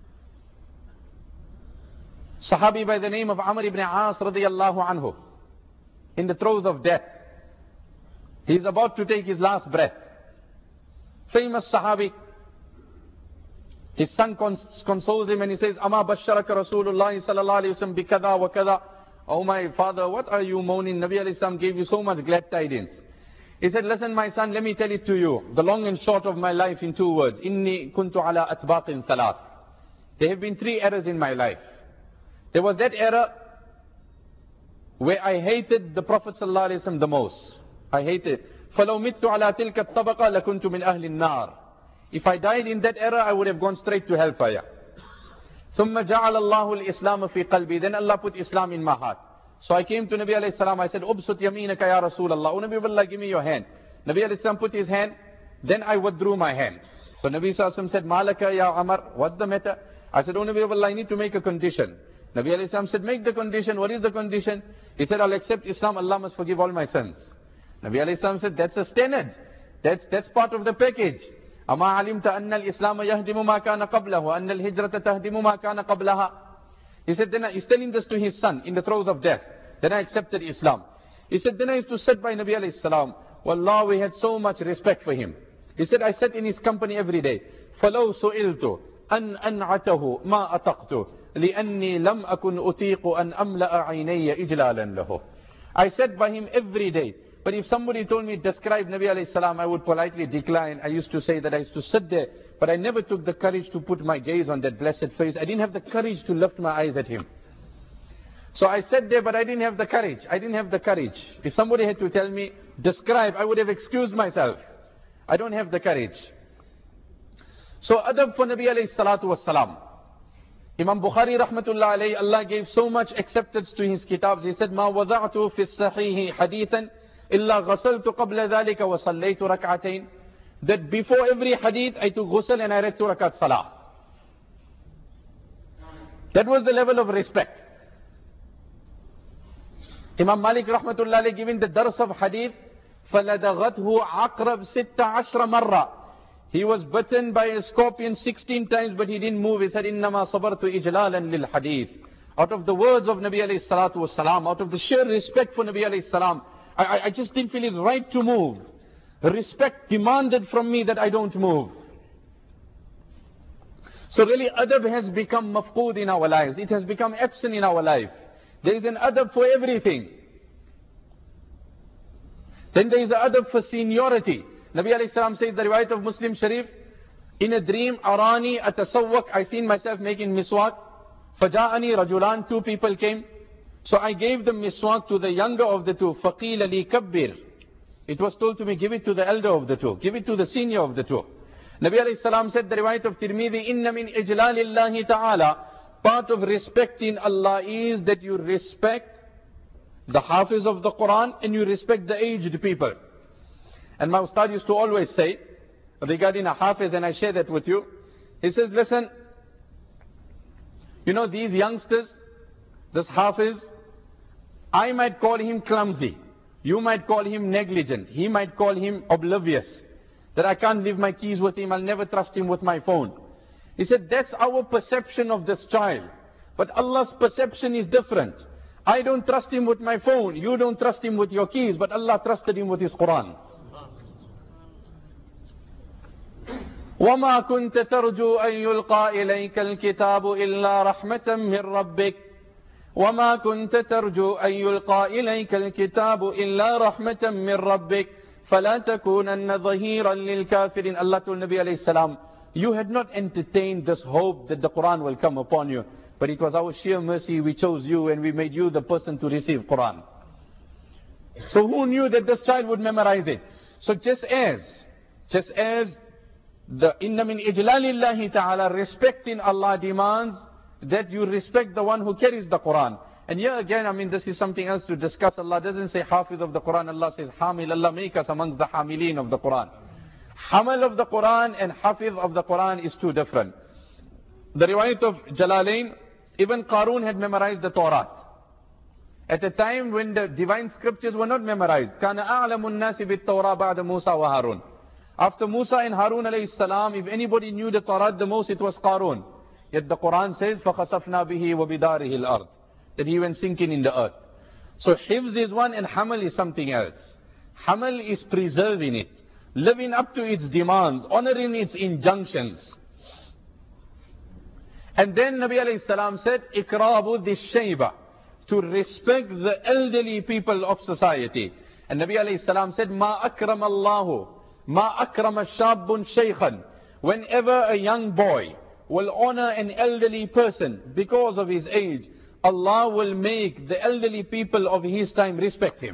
Sahabi by the name of Amr ibn As radiyallahu anhu, in the throes of death. He is about to take his last breath. Famous Sahabi. His son consoles him and he says, Ama basharaka Rasulullah sallallahu alayhi wa sallam bikada wa kada. Oh my father, what are you moaning? Nabi alayhi salam gave you so much glad tidings. He said, listen my son, let me tell it to you. The long and short of my life in 2 words. Inni kuntu ala atbaqin thalath. There have been 3 errors in my life. There was that error where I hated the Prophet ﷺ the most. I hated. فَلَوْ مِتُّ عَلَى تِلْكَ الطَّبَقَ لَكُنْتُ مِنْ أَهْلِ النَّارِ. If I died in that error, I would have gone straight to hellfire. ثُمَّ جَعَلَ اللَّهُ الْإِسْلَامَ فِي قَلْبِي. Then Allah put Islam in my heart. So I came to Nabi alayhi salam, I said, Ubsut yameenaka ya Rasulallah. Oh Nabi of Allah, give me your hand. Nabi alayhi salam put his hand, then I withdrew my hand. So Nabi sallallahu said, Malaka ya Amar, what's the matter? I said, oh Nabi of Allah, I need to make a condition. Nabi alayhi salam said, make the condition. What is the condition? He said, I'll accept Islam, Allah must forgive all my sins. Nabi alayhi salam said, that's a standard. That's part of the package. Ama alimta anna al-Islam yahdimu ma kana qablahu, anna al-hijrata tahdimu ma kana qablaha. He said, then he's telling this to his son in the throes of death. Then I accepted Islam. He said, then I used to sit by Nabi alayhi salam. Wallah, we had so much respect for him. He said, I sat in his company every day. فَلَوْ سُئِلْتُ أَنْ أَنْعَتَهُ مَا أَتَقْتُ. لأني لم أكن أطيق أن أملأ عيني إجلالا له. I sat by him every day. But if somebody told me, describe Nabi alayhi salam, I would politely decline. I used to say that I used to sit there, but I never took the courage to put my gaze on that blessed face. I didn't have the courage to lift my eyes at him. So I sat there, but I didn't have the courage. I didn't have the courage. If somebody had to tell me, describe, I would have excused myself. I don't have the courage. So adab for Nabi alayhi salatu was salam. Imam Bukhari rahmatullah alayhi, Allah gave so much acceptance to his kitabs. He said, مَا وَضَعْتُ فِي الصَّحِيحِ حَدِيثًا إِلَّا غَسَلْتُ قَبْلَ ذَلِكَ وَصَلَّيْتُ رَكْعَتَيْنِ. That before every hadith, I took ghusl and I read 2 rakat salah. That was the level of respect. Imam Malik rahmatullah alayhi giving the dars of hadith, فَلَدَغَتْهُ عَقْرَبْ 16 مَرَّةً. He was bitten by a scorpion 16 times, but he didn't move. He said, إِنَّمَا صَبَرْتُ إِجْلَالًا لِلْحَدِيثِ. Out of the words of Nabi alayhi salatu was salam, out of the sheer respect for Nabi alayhi salam, I just didn't feel it right to move. Respect demanded from me that I don't move. So really adab has become mafqood in our lives. It has become absent in our life. There is an adab for everything. Then there is an adab for seniority. Nabi alayhi salam says, the riwayat of Muslim Sharif, in a dream, arani atasawwak, I seen myself making miswak. Faja'ani rajulan, 2 people came. So I gave the miswak to the younger of the 2. Faqila li kabbir. It was told to me, give it to the elder of the 2. Give it to the senior of the 2. Nabi alayhi salam said, the riwayat of Tirmidhi, inna min ijlalillahi ta'ala. Part of respecting Allah is that you respect the hafiz of the Quran and you respect the aged people. And my ustad used to always say, regarding a hafiz, and I share that with you, he says, listen, you know these youngsters, this hafiz, I might call him clumsy, you might call him negligent, he might call him oblivious, that I can't leave my keys with him, I'll never trust him with my phone. He said, that's our perception of this child. But Allah's perception is different. I don't trust him with my phone, you don't trust him with your keys, but Allah trusted him with his Quran. وَمَا كُنْتَ تَرْجُو أَن يُلْقَى إِلَيْكَ الْكِتَابُ إِلَّا رَحْمَةً مِّن رَبِّكَ وَمَا كُنْتَ تَرْجُو أَن يُلْقَى إِلَيْكَ الْكِتَابُ إِلَّا رَحْمَةً مِّن رَبِّكَ فَلَا تَكُونَنَّ ظَهِيرًا لِلْكَافِرِينَ. Allah told Nabi alayhi salam, you had not entertained this hope that the Quran will come upon you, but it was our sheer mercy, we chose you and we made you the person to receive Quran. So who knew that this child would memorize it? So just as the inna min ijlalillahi ta'ala, respecting Allah demands that you respect the one who carries the Quran. And here again, I mean, this is something else to discuss. Allah doesn't say hafiz of the Quran, Allah says hamil. Allah make us amongst the hamilin of the Quran. Hamal of the Quran and hafiz of the Quran is two different. The riwayat of Jalalain, even Qarun had memorized the Torah. At a time when the divine scriptures were not memorized. Kana a'lamun nasi bit Torah ba'da Musa wa Harun. After Musa and Harun alayhi salam, if anybody knew the Torah the most, it was Qarun. Yet the Quran says, فَخَسَفْنَا بِهِ وَبِدَارِهِ الْأَرْضِ, that he went sinking in the earth. So hifz is one and hamal is something else. Hamal is preserving it, living up to its demands, honoring its injunctions. And then Nabi alayhi salam said, ikrabu dhishayba, to respect the elderly people of society. And Nabi alayhi salam said, ma akram Allahu, ma akrama shabun shaykhan. Whenever a young boy will honor an elderly person because of his age, Allah will make the elderly people of his time respect him.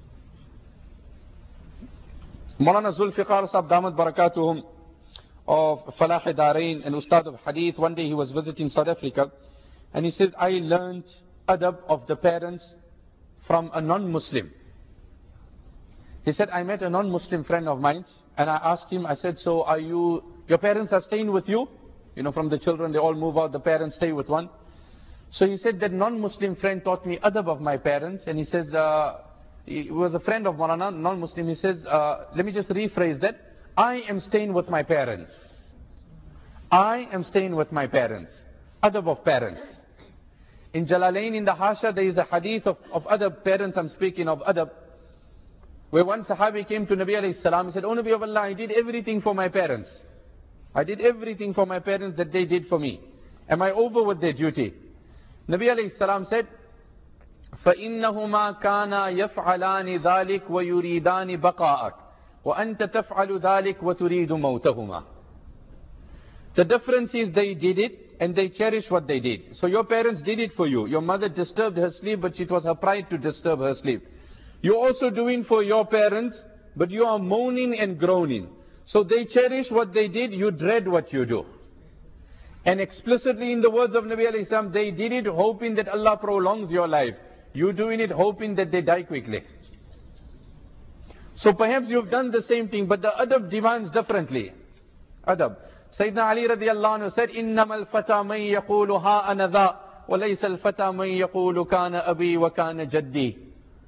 Maulana Zulfiqar Sahib Damat Barakatuhum of Falah Darain, an Ustad of Hadith, one day he was visiting South Africa and he says, I learned adab of the parents from a non-Muslim. He said, I met a non-Muslim friend of mine and I asked him, I said, so are you, your parents are staying with you? You know, from the children, they all move out, the parents stay with one. So he said that non-Muslim friend taught me adab of my parents, and he says, he was a friend of Maulana, non-Muslim, he says, let me just rephrase that, I am staying with my parents. I am staying with my parents. Adab of parents. In Jalalain, in the Hasha, there is a hadith of adab, parents I'm speaking of adab, where one Sahabi came to Nabi alayhi salam, he said, oh Nabi of Allah, I did everything for my parents. I did everything for my parents that they did for me. Am I over with their duty? Nabi alayhi salam said, فَإِنَّهُمَا كَانَا يَفْعَلَانِ ذَلِكَ وَيُرِيدَانِ بَقَاءَكَ وَأَنْتَ تَفْعَلُ ذَلِكَ وَتُرِيدُ مَوْتَهُمَا. The difference is they did it and they cherish what they did. So your parents did it for you. Your mother disturbed her sleep, but it was her pride to disturb her sleep. You're also doing for your parents, but you are moaning and groaning. So they cherish what they did, you dread what you do. And explicitly in the words of Nabi alayhi salam, they did it hoping that Allah prolongs your life. You doing it hoping that they die quickly. So perhaps you've done the same thing, but the adab demands differently. Adab. Sayyidina Ali radiallahu anhu said, إِنَّمَا الْفَتَى مَنْ يَقُولُ هَا أَنَا ذَا وَلَيْسَ الْفَتَى مَنْ يَقُولُ كَانَ أَبِي وَكَانَ جَدِّي.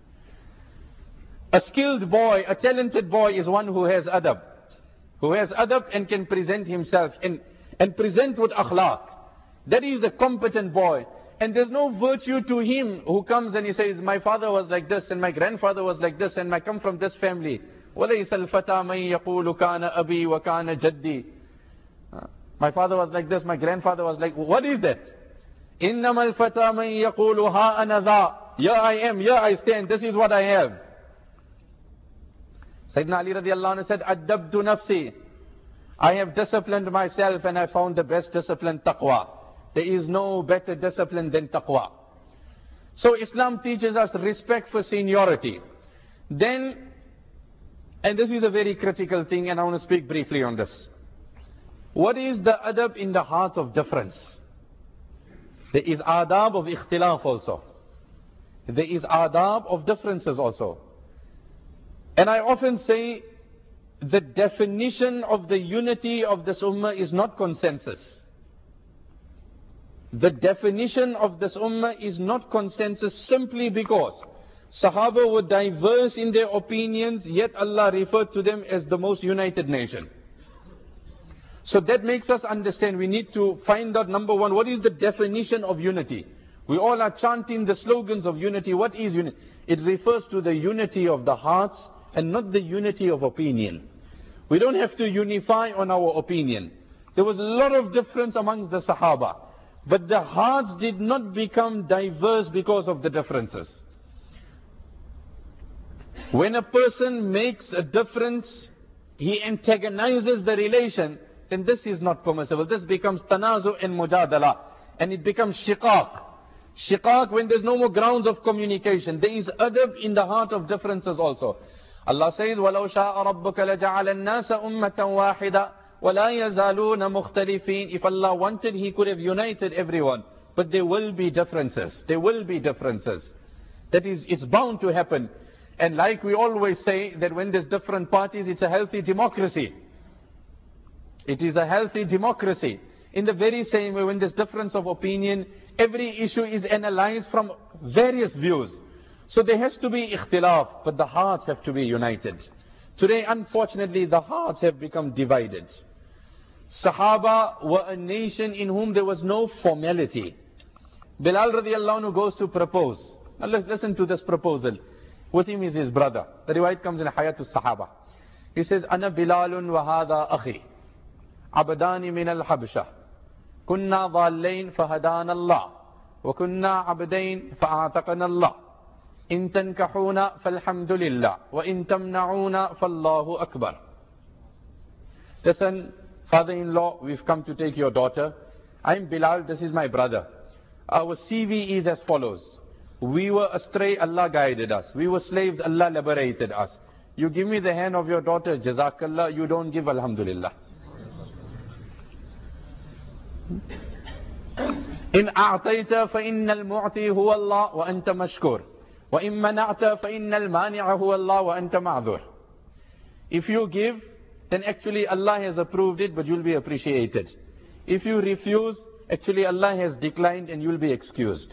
A skilled boy, a talented boy is one who has adab. Who has adab and can present himself and present with akhlaq. That is a competent boy. And there's no virtue to him who comes and he says, my father was like this and my grandfather was like this and I come from this family. وَلَيْسَ الْفَتَى مَنْ يَقُولُ كَانَ أَبِي وَكَانَ جَدِّي. My father was like this, my grandfather was like, what is that? إِنَّمَا الْفَتَى مَنْ يَقُولُ هَا أَنَا ذَا. Here I am, here I stand, this is what I have. Sayyidina Ali radiallahu anhu said, أَدَّبْتُ نَفْسِي. I have disciplined myself and I found the best discipline, taqwa. There is no better discipline than taqwa. So Islam teaches us respect for seniority. Then, and this is a very critical thing and I want to speak briefly on this. What is the adab in the heart of difference? There is adab of ikhtilaf also. There is adab of differences also. And I often say, the definition of the unity of this ummah is not consensus. The definition of this ummah is not consensus simply because Sahaba were diverse in their opinions, yet Allah referred to them as the most united nation. So that makes us understand we need to find out, number one, what is the definition of unity? We all are chanting the slogans of unity. What is unity? It refers to the unity of the hearts and not the unity of opinion. We don't have to unify on our opinion. There was a lot of difference amongst the Sahaba. But the hearts did not become diverse because of the differences. When a person makes a difference, he antagonizes the relation, then this is not permissible. This becomes tanazu and mujadala. And it becomes shiqaq. Shiqaq when there's no more grounds of communication. There is adab in the heart of differences also. Allah says, وَلَوْ شَاءَ رَبُّكَ لَجَعَلَ النَّاسَ أُمَّةً وَاحِدًا وَلَا يَزَالُونَ مُخْتَلِفِينَ. If Allah wanted, He could have united everyone. But there will be differences. There will be differences. That is, it's bound to happen. And like we always say, that when there's different parties, it's a healthy democracy. It is a healthy democracy. In the very same way, when there's difference of opinion, every issue is analyzed from various views. So there has to be ikhtilaf, but the hearts have to be united. Today, unfortunately, the hearts have become divided. Sahaba were a nation in whom there was no formality. Bilal radiallahu anhu goes to propose. Now listen to this proposal. With him is his brother. The riwayat comes in Hayatul Sahaba. He says, Ana Bilalun wa hadha akhi. Abadani min al-Habsha. Kunna dhallain fahadana Allah. Wa kunna abdain fa'ataqana Allah. In tankahuna falhamdulillah. Wa in tamna'una fallahu akbar. Listen, father-in-law, we've come to take your daughter. I'm Bilal, this is my brother. Our CV is as follows. We were astray, Allah guided us. We were slaves, Allah liberated us. You give me the hand of your daughter, Jazakallah. You don't give, Alhamdulillah. In a'tayta fa innal mu'ti huwa Allah wa anta mashkur. Wa in mana'ta fa innal mani'a huwa Allah wa anta ma'dhur. If you give, then actually Allah has approved it, but you'll be appreciated. If you refuse, actually Allah has declined and you'll be excused.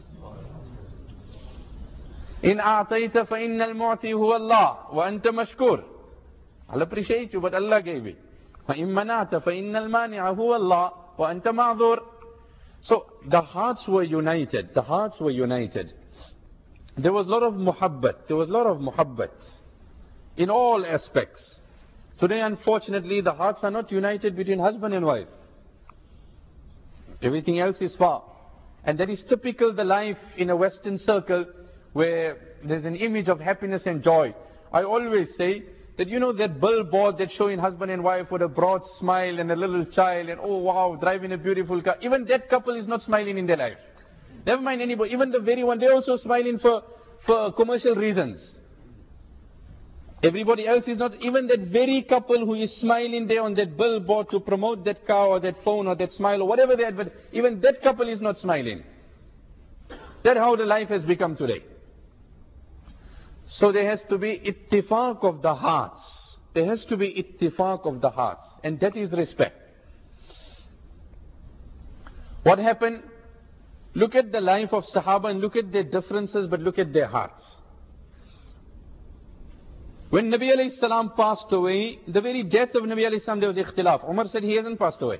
In a'tayta fa innal mu'ti huwa Allah wa anta mashkur. I'll appreciate you, but Allah gave it. Wa in mana'ta fa innal mani'a huwa Allah wa anta ma'dhur. So the hearts were united. The hearts were united. There was a lot of muhabbat. There was a lot of muhabbat in all aspects. Today, unfortunately, the hearts are not united between husband and wife. Everything else is far. And that is typical the life in a Western circle where there's an image of happiness and joy. I always say that that billboard that's showing husband and wife with a broad smile and a little child and oh wow, driving a beautiful car. Even that couple is not smiling in their life. Never mind anybody. Even the very one, they're also smiling for commercial reasons. Everybody else is not. Even that very couple who is smiling there on that billboard to promote that car or that phone or that smile or whatever they advert, even that couple is not smiling. That's how the life has become today. So there has to be ittifaq of the hearts. There has to be ittifaq of the hearts. And that is respect. What happened? Look at the life of Sahaba and look at their differences, but look at their hearts. When Nabi alayhi salam passed away, the very death of Nabi alayhi salam, there was ikhtilaf. Umar said he hasn't passed away.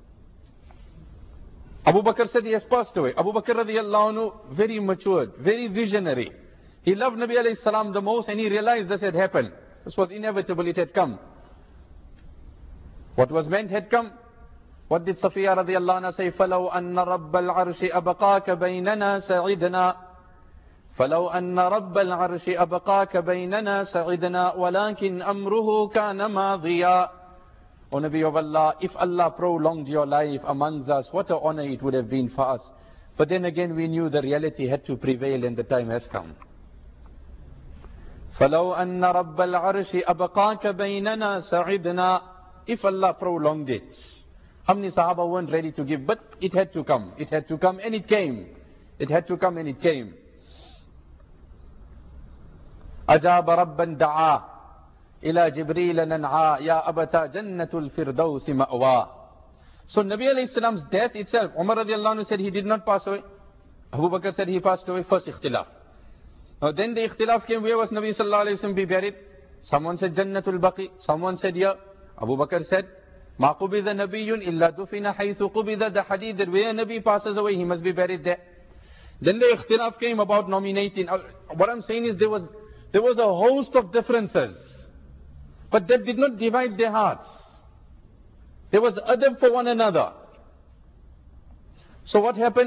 Abu Bakr said he has passed away. Abu Bakr radiallahu anhu, very matured, very visionary. He loved Nabi alayhi salam the most and he realized this had happened. This was inevitable, it had come. What was meant had come. What did Safiya radiallahu anha say? فَلَوْ أَنَّ رَبَّ الْعَرْشِ أَبَقَاكَ بَيْنَنَا سَعِدْنَا فلو أن رب العرش أبقاك بيننا سعدنا ولكن أمره كان ماضيا. O Nabi of Allah, if Allah prolonged your life amongst us, what an honor it would have been for us. But then again we knew the reality had to prevail and the time has come. فلو أن رب العرش أبقاك بيننا سعدنا. If Allah prolonged it. How many Sahaba weren't ready to give? But it had to come. It had to come and it came. It had to come and it came. أجاب ربا دعاه إلى جبريل ننعا يا أبتا جنة الفردوس مأوى. So Nabi alayhi salam's death itself, Umar radiallahu anhu said he did not pass away. Abu Bakr said he passed away. First ikhtilaf. Now then the ikhtilaf came, where was Nabi sallallahu alayhi wasallam be buried? Someone said Jannatul Baqi, someone said here. Abu Bakr said ما قبض نبي إلا دفن حيث قبض. The hadith that where Nabi passes away, he must be buried there. Then the ikhtilaf came about nominating. What I'm saying is there was a host of differences, but that did not divide their hearts. There was adab for one another. So what happened?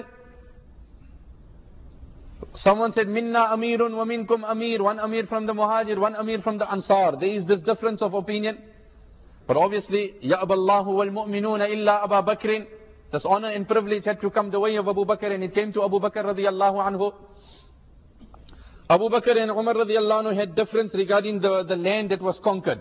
Someone said, Minna Amirun wa minkum Amir. One Amir from the Muhajir, one Amir from the Ansar. There is this difference of opinion. But obviously, Ya'aballahu wal mu'minuna illa Abu Bakrin. This honor and privilege had to come the way of Abu Bakr, and it came to Abu Bakr radiallahu anhu. Abu Bakr and Umar radiallahu anhu had difference regarding the land that was conquered.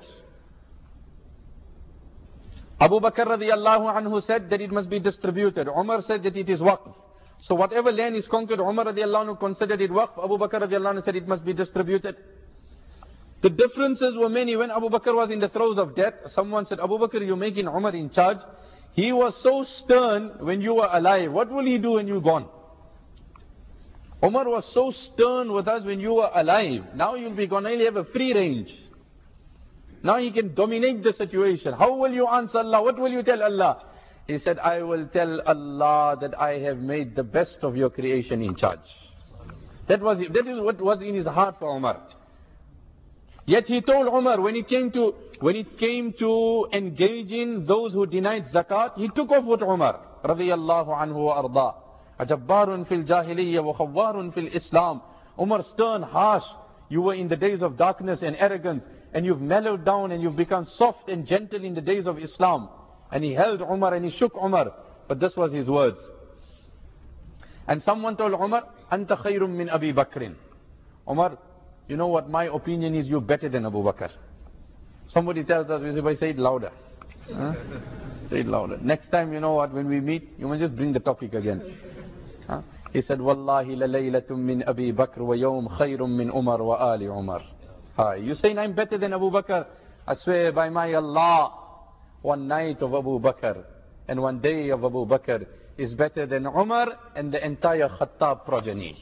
Abu Bakr radiallahu anhu said that it must be distributed. Umar said that it is waqf. So whatever land is conquered, Umar radiallahu anhu considered it waqf. Abu Bakr radiallahu anhu said it must be distributed. The differences were many. When Abu Bakr was in the throes of death, someone said, Abu Bakr, you're making Umar in charge. He was so stern when you were alive. What will he do when you're gone? Umar was so stern with us when you were alive. Now you'll be gone. He'll have a free range. Now he can dominate the situation. How will you answer Allah? What will you tell Allah? He said, I will tell Allah that I have made the best of your creation in charge. That is what was in his heart for Umar. Yet he told Umar, when it came to engaging those who denied zakat, he took off with Umar radiyallahu anhu wa arda. Ajabbarun fil jahiliyyah wa khawwarun fil Islam. Umar, stern, harsh. You were in the days of darkness and arrogance, and you've mellowed down and you've become soft and gentle in the days of Islam. And he held Umar and he shook Umar. But this was his words. And someone told Umar, Anta khayrun min Abi Bakrin. Umar, you know what, my opinion is you're better than Abu Bakr. Somebody tells us, we say it louder. Huh? Say it louder. Next time, you know what, when we meet, you must just bring the topic again. Huh? He said, Wallahi la laylatum min Abi Bakr wa yawm khayrun min Umar wa ali Umar. You saying I'm better than Abu Bakr? I swear by my Allah, one night of Abu Bakr and one day of Abu Bakr is better than Umar and the entire Khattab progeny.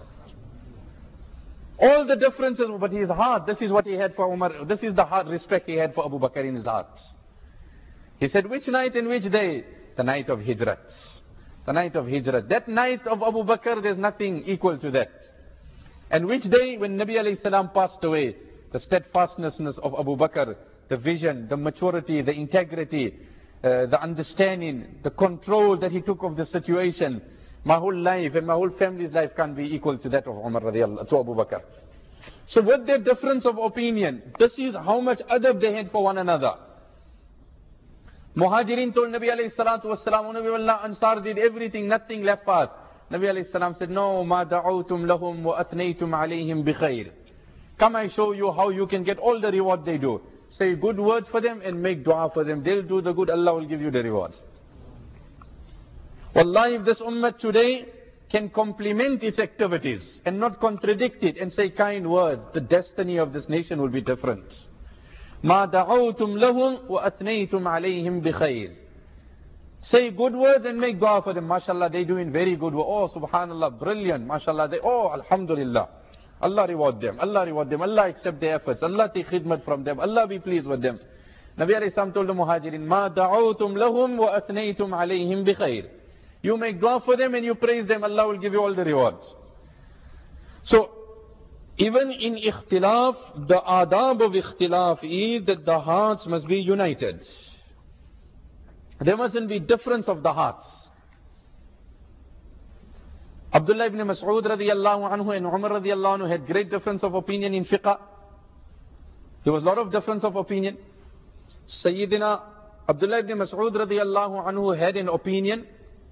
All the differences, but his heart, this is what he had for Umar. This is the heart respect he had for Abu Bakr in his heart. He said, which night and which day? The night of Hijrat. The night of Hijrat. That night of Abu Bakr, there's nothing equal to that. And which day? When Nabi alayhi salam passed away, the steadfastness of Abu Bakr, the vision, the maturity, the integrity, the understanding, the control that he took of the situation. My whole life and my whole family's life can't be equal to that of Umar radiallahu, to Abu Bakr. So with their difference of opinion, this is how much adab they had for one another. Muhajirin told Nabi alayhi salatu wasalam, Nabi wallah, Ansar did everything, nothing left for us. Nabi alayhi salam said, no, ma da'awtum lahum wa athnaytum alayhim bi khair. Come, I show you how you can get all the reward they do. Say good words for them and make dua for them. They'll do the good, Allah will give you the rewards. Wallahi, if this ummah today can complement its activities and not contradict it and say kind words, the destiny of this nation will be different. Ma da'awtum lahum wa athnaytum alayhim bi khair. Say good words and make dua for them. MashaAllah, they're doing very good. Oh, subhanallah, brilliant. MashaAllah, alhamdulillah. Allah reward them. Allah reward them. Allah accept their efforts. Allah take khidmat from them. Allah be pleased with them. Nabi alayhi salam told the Muhajirin, Ma da'awtum lahum wa athnaytum alayhim bi khair. You make dua for them and you praise them, Allah will give you all the rewards. So, even in ikhtilaf, the adab of ikhtilaf is that the hearts must be united. There mustn't be difference of the hearts. Abdullah ibn Mas'ud radiyallahu anhu and Umar radiyallahu anhu had great difference of opinion in fiqh. There was a lot of difference of opinion. Sayyidina Abdullah ibn Mas'ud radiyallahu anhu had an opinion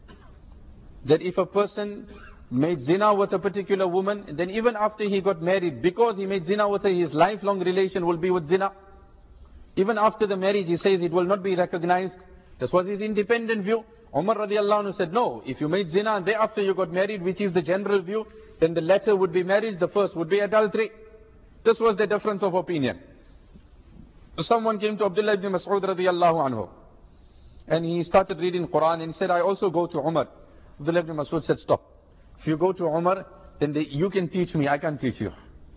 that if a person made zina with a particular woman, then even after he got married, because he made zina with her, his lifelong relation will be with zina. Even after the marriage, he says it will not be recognized. This was his independent view. Umar radiallahu anhu said, no, if you made zina and thereafter you got married, which is the general view, then the latter would be marriage, the first would be adultery. This was the difference of opinion. Someone came to Abdullah ibn Mas'ud radiallahu anhu, and he started reading Quran, and he said, I also go to Umar. Abdullah ibn Mas'ud said, stop. If you go to Umar, then you can teach me, I can't teach you.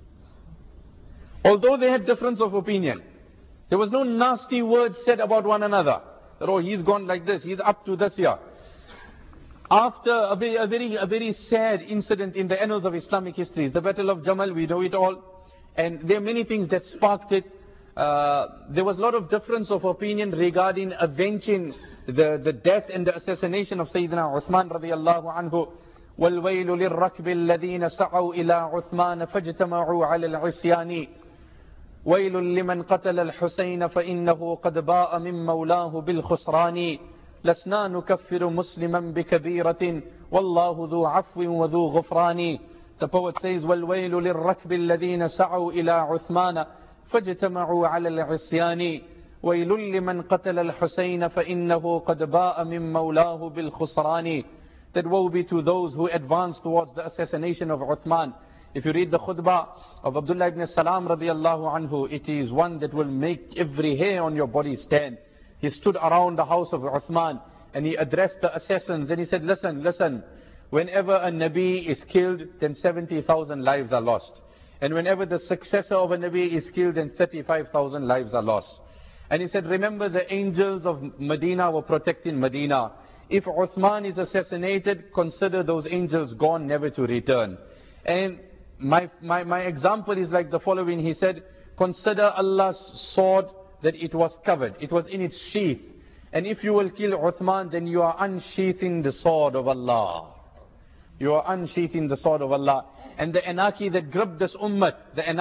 Although they had difference of opinion, there was no nasty words said about one another. That, oh, he's gone like this, he's up to this here. After a very sad incident in the annals of Islamic history, the Battle of Jamal, we know it all. And there are many things that sparked it. There was a lot of difference of opinion regarding avenging the death and the assassination of Sayyidina Uthman radiyallahu anhu. وَالْوَيْلُ لِلرَّكْبِ الَّذِينَ سَعَوْا إِلَىٰ عُثْمَانَ فَاجْتَمَعُوا عَلَى الْعِصْيَانِ وَيْلٌ لِمَنْ قَتَلَ الْحُسَيْنَ فَإِنَّهُ قَدْ بَاءَ مِنْ مَوْلَاهُ بِالْخُسْرَانِ لَسْنَا نُكَفِّرُ مُسْلِمًا بِكَبِيرَةٍ وَاللَّهُ ذُو عَفْوٍ وَذُو غُفْرَانِ. The poet says, وَالْوَيْلُ لِلرَّكْبِ الَّذِينَ سَعَوْا إِلَىٰ عُثْمَانَ فَاجْتَمَعُوا عَلَى الْعِصْيَانِ وَيْلٌ لِمَنْ قَتَلَ الْحُسَيْنَ فَإِنَّهُ قَدْ بَاءَ مِنْ مَوْلَاهُ بِالْخُسْرَانِ. That woe be to those who advance towards the assassination of Uthman. If you read the khutbah of Abdullah ibn Salam radiyallahu anhu, it is one that will make every hair on your body stand. He stood around the house of Uthman and he addressed the assassins and he said, listen, whenever a Nabi is killed, then 70,000 lives are lost. And whenever the successor of a Nabi is killed, then 35,000 lives are lost. And he said, remember the angels of Medina were protecting Medina. If Uthman is assassinated, consider those angels gone, never to return. And my example is like the following. He said, consider Allah's sword that it was covered. It was in its sheath. And if you will kill Uthman, then you are unsheathing the sword of Allah. You are unsheathing the sword of Allah. And the anarchy that gripped this ummah,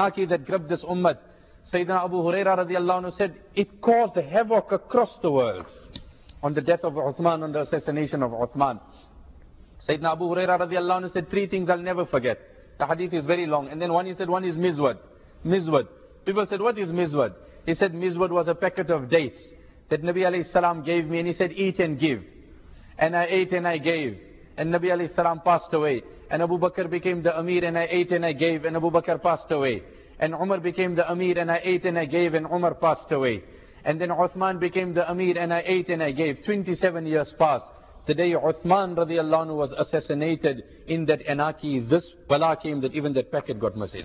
Sayyidina Abu Hurairah radiallahu anhu said, it caused havoc across the world. On the death of Uthman, on the assassination of Uthman. Sayyidina Abu Hurairah radiallahu anhu said 3 things I'll never forget. The hadith is very long. And then one is mizwad. Mizwad. People said, what is mizwad? He said, mizwad was a packet of dates that Nabi alayhi salam gave me. And he said, eat and give. And I ate and I gave. And Nabi alayhi salam passed away. And Abu Bakr became the Amir and I ate and I gave. And Abu Bakr passed away. And Umar became the Amir and I ate and I gave. And Umar passed away. And then Uthman became the Amir and I ate and I gave. 27 years passed. The day Uthman radiallahu anhu was assassinated in that anarchy, this bala came that even that packet got missing.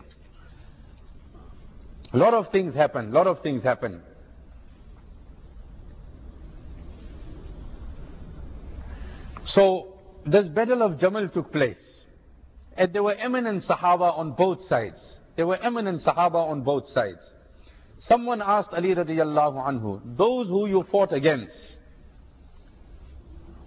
A lot of things happened. So this battle of Jamal took place. And there were eminent Sahaba on both sides. Someone asked Ali radiallahu anhu, those who you fought against,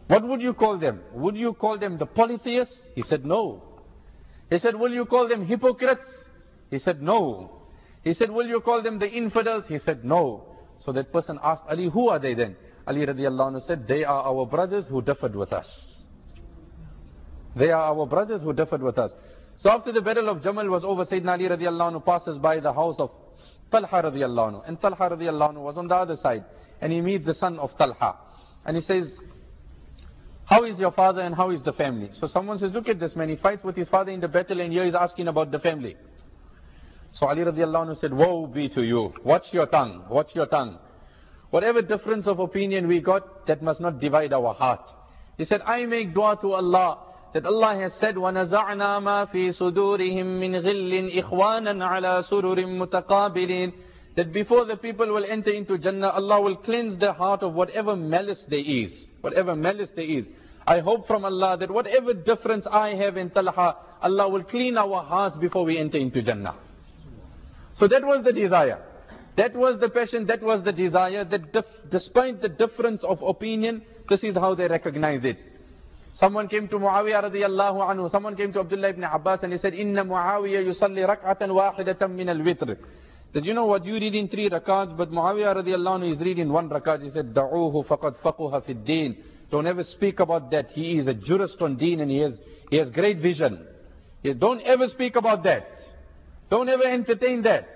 What would you call them? Would you call them the polytheists? He said, no. He said, will you call them hypocrites? He said, no. He said, will you call them the infidels? He said, no. So that person asked Ali, who are they then? Ali radiallahu anhu said, they are our brothers who differed with us. They are our brothers who differed with us. So after the battle of Jamal was over, Sayyidina Ali radiallahu anhu passes by the house of Talha radiallahu anhu. And Talha radiallahu anhu was on the other side. And he meets the son of Talha. And he says, how is your father and how is the family? So someone says, look at this man, he fights with his father in the battle and here he's asking about the family. So Ali radiallahu anhu said, woe be to you. Watch your tongue, watch your tongue. Whatever difference of opinion we got, that must not divide our heart. He said, I make dua to Allah, that Allah has said, وَنَزَعْنَا مَا فِي صُدُورِهِم مِّنْ غِلٍّ إِخْوَانًا عَلَى سُرُرٍ مُتَقَابِلٍ. That before the people will enter into Jannah, Allah will cleanse their heart of whatever malice there is. Whatever malice there is. I hope from Allah that whatever difference I have in Talha, Allah will clean our hearts before we enter into Jannah. So that was the desire. That was the passion, that was the desire, that despite the difference of opinion, this is how they recognized it. Someone came to Muawiyah radiallahu anhu, someone came to Abdullah ibn Abbas and he said, Inna Muawiyah yusalli rak'atan wahidatan min al-witr. That you know what, you read in 3 rakats, but Muawiyah radiallahu anhu is reading 1 rakat. He said, Da'uhu faqad faquha fi ad-din. Don't ever speak about that. He is a jurist on deen and he has great vision. Yes, don't ever speak about that. Don't ever entertain that.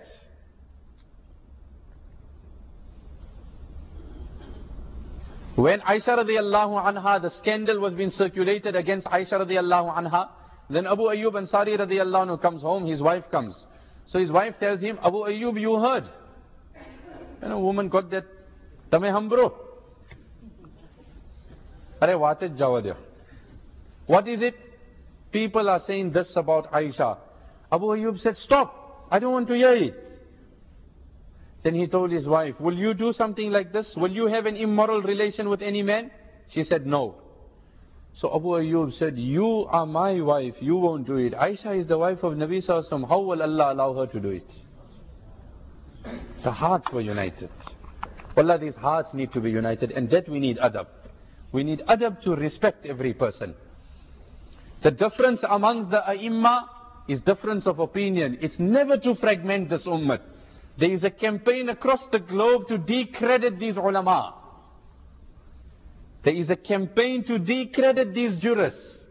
When Aisha radiallahu anha, the scandal was being circulated against Aisha radiallahu anha, then Abu Ayyub Ansari radiallahu anhu comes home, his wife comes. So his wife tells him, Abu Ayyub, you heard. And a woman got that, Tame hambro. Are waate jawa. What is it? People are saying this about Aisha. Abu Ayyub said, stop, I don't want to hear it. Then he told his wife, will you do something like this? Will you have an immoral relation with any man? She said, no. So Abu Ayyub said, you are my wife, you won't do it. Aisha is the wife of Nabi Sallallahu Alaihi Wasallam. How will Allah allow her to do it? The hearts were united. Wallah, these hearts need to be united, and that we need adab. We need adab to respect every person. The difference amongst the ai is difference of opinion. It's never to fragment this ummah. There is a campaign across the globe to decredit these ulama. There is a campaign to decredit these jurists.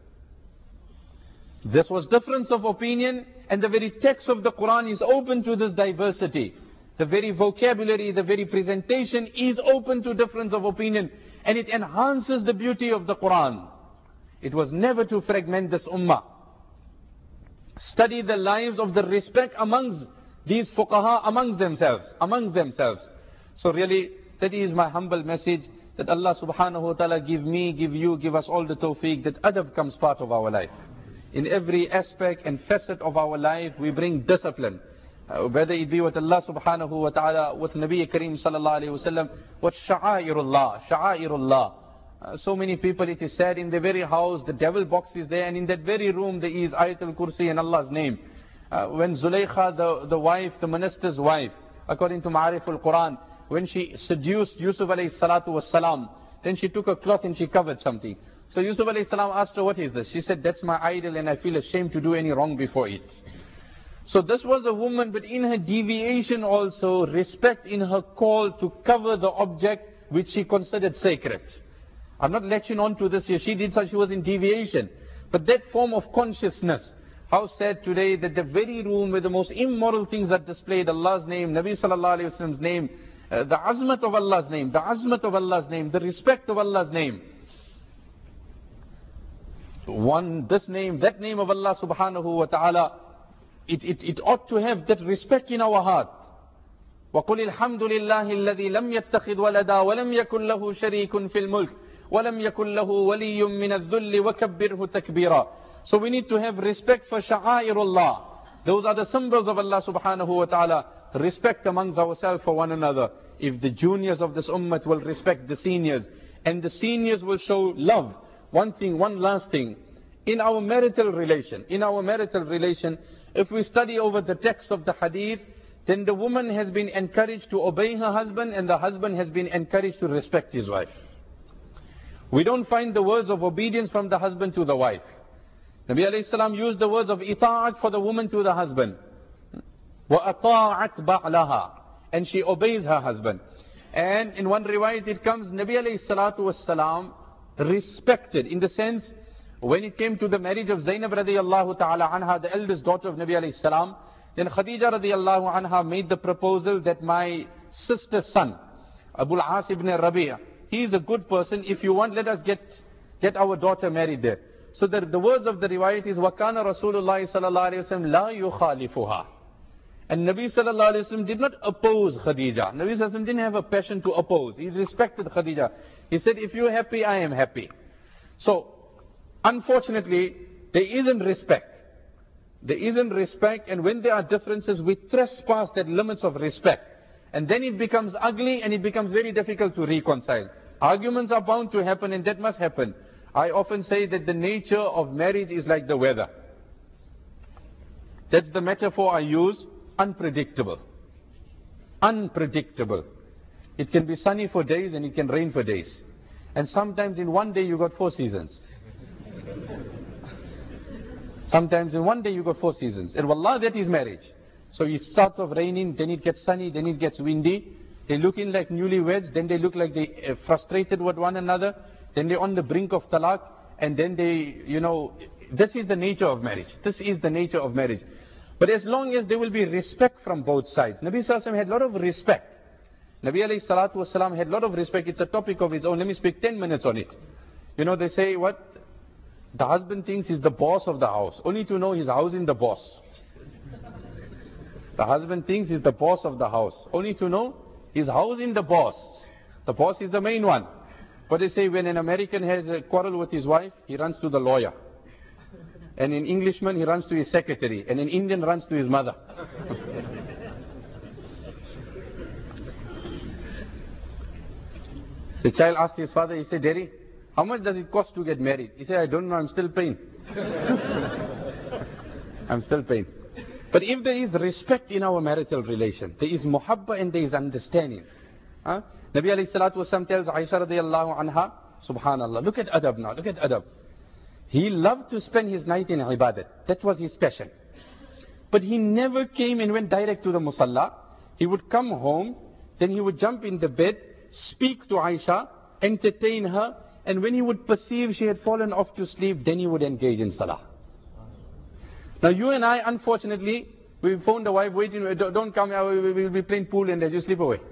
This was difference of opinion, and the very text of the Quran is open to this diversity. The very vocabulary, the very presentation is open to difference of opinion, and it enhances the beauty of the Quran. It was never to fragment this ummah. Study the lives of the respect amongst these fuqaha amongst themselves. So really, that is my humble message, that Allah subhanahu wa ta'ala give me, give you, give us all the tawfiq, that adab comes part of our life. In every aspect and facet of our life, we bring discipline. Whether it be with Allah subhanahu wa ta'ala, with Nabi Kareem sallallahu alayhi wa sallam, with sha'airullah. So many people, it is said, in the very house, the devil box is there, and in that very room there is Ayatul Kursi and Allah's name. When Zulaykha, the wife, the minister's wife, according to Ma'ariful Quran, when she seduced Yusuf alayhi salatu was salam, then she took a cloth and she covered something. So Yusuf alayhi salam asked her, what is this? She said, that's my idol and I feel ashamed to do any wrong before it. So this was a woman, but in her deviation also, respect in her call to cover the object which she considered sacred. I'm not latching on to this here. She did so, she was in deviation. But that form of consciousness, how sad today that the very room where the most immoral things are displayed, Allah's name, Nabi sallallahu alayhi wa sallam's name, the azmat of Allah's name, the respect of Allah's name. This name, that name of Allah subhanahu wa ta'ala, it ought to have that respect in our heart. وَقُلِ الْحَمْدُ لِلَّهِ الَّذِي لَمْ يَتَّخِذْ وَلَدًا وَلَمْ يَكُنْ لَهُ شَرِيكٌ فِي الْمُلْكِ وَلَمْ يَكُنْ لَهُ وَلِيٌّ مِّنَ الذُّلِّ وَكَبِّرْهُ تَكْبِيرًا. So we need to have respect for sha'airullah. Those are the symbols of Allah subhanahu wa ta'ala. Respect amongst ourselves for one another. If the juniors of this ummah will respect the seniors, and the seniors will show love. One last thing. In our marital relation, if we study over the text of the hadith, then the woman has been encouraged to obey her husband, and the husband has been encouraged to respect his wife. We don't find the words of obedience from the husband to the wife. Nabi alayhi salam used the words of ita'at for the woman to the husband. وَأَطَاعَتْ بَعْلَهَا. And she obeys her husband. And in one riwayat it comes, Nabi alayhi salatu was salam respected, in the sense, when it came to the marriage of Zainab radiyallahu ta'ala anha, the eldest daughter of Nabi alayhi salam, then Khadija radiyallahu anha made the proposal that my sister's son, Abul As ibn Rabi'a, he is a good person. If you want, let us get our daughter married there. So the words of the riwayat is, وَكَانَ رَسُولُ اللَّهِ صَلَى اللَّهُ عَلَيْهِ وَسَلَّمْ لَا يُخَالِفُهَا. And Nabi sallallahu alayhi wa sallam did not oppose Khadija. Nabi sallallahu alayhi wa sallam didn't have a passion to oppose. He respected Khadija. He said, if you're happy, I am happy. So, unfortunately, there isn't respect. There isn't respect, and when there are differences, we trespass that limits of respect. And then it becomes ugly, and it becomes very difficult to reconcile. Arguments are bound to happen, and that must happen. I often say that the nature of marriage is like the weather. That's the metaphor I use. Unpredictable. Unpredictable. It can be sunny for days and it can rain for days. And sometimes in one day you got 4 seasons. Sometimes in one day you got 4 seasons. And wallah, that is marriage. So it starts off raining, then it gets sunny, then it gets windy. They look in like newlyweds, then they look like they frustrated with one another. Then they're on the brink of talaq. And then they, this is the nature of marriage. This is the nature of marriage. But as long as there will be respect from both sides. Nabi Sallallahu Alaihi Wasallam had a lot of respect. Nabi Alayhi Salatu Wasalam had a lot of respect. It's a topic of his own. Let me speak 10 minutes on it. They say what? The husband thinks he's the boss of the house. Only to know he's housing the boss. The husband thinks he's the boss of the house. Only to know he's housing the boss. The boss is the main one. But they say when an American has a quarrel with his wife, he runs to the lawyer. And an Englishman, he runs to his secretary. And an Indian runs to his mother. The child asked his father, he said, Daddy, how much does it cost to get married? He said, I don't know, I'm still paying. I'm still paying. But if there is respect in our marital relation, there is muhabba and there is understanding. Nabi alayhi salatu wasalam tells Aisha radiyallahu anha, subhanallah, look at adab now, look at adab. He loved to spend his night in ibadat. That was his passion. But he never came and went direct to the musalla. He would come home, then he would jump in the bed, speak to Aisha, entertain her, and when he would perceive she had fallen off to sleep, then he would engage in salah. Now you and I, unfortunately, we phoned the wife, waiting, don't come, we will be playing pool and let you sleep away.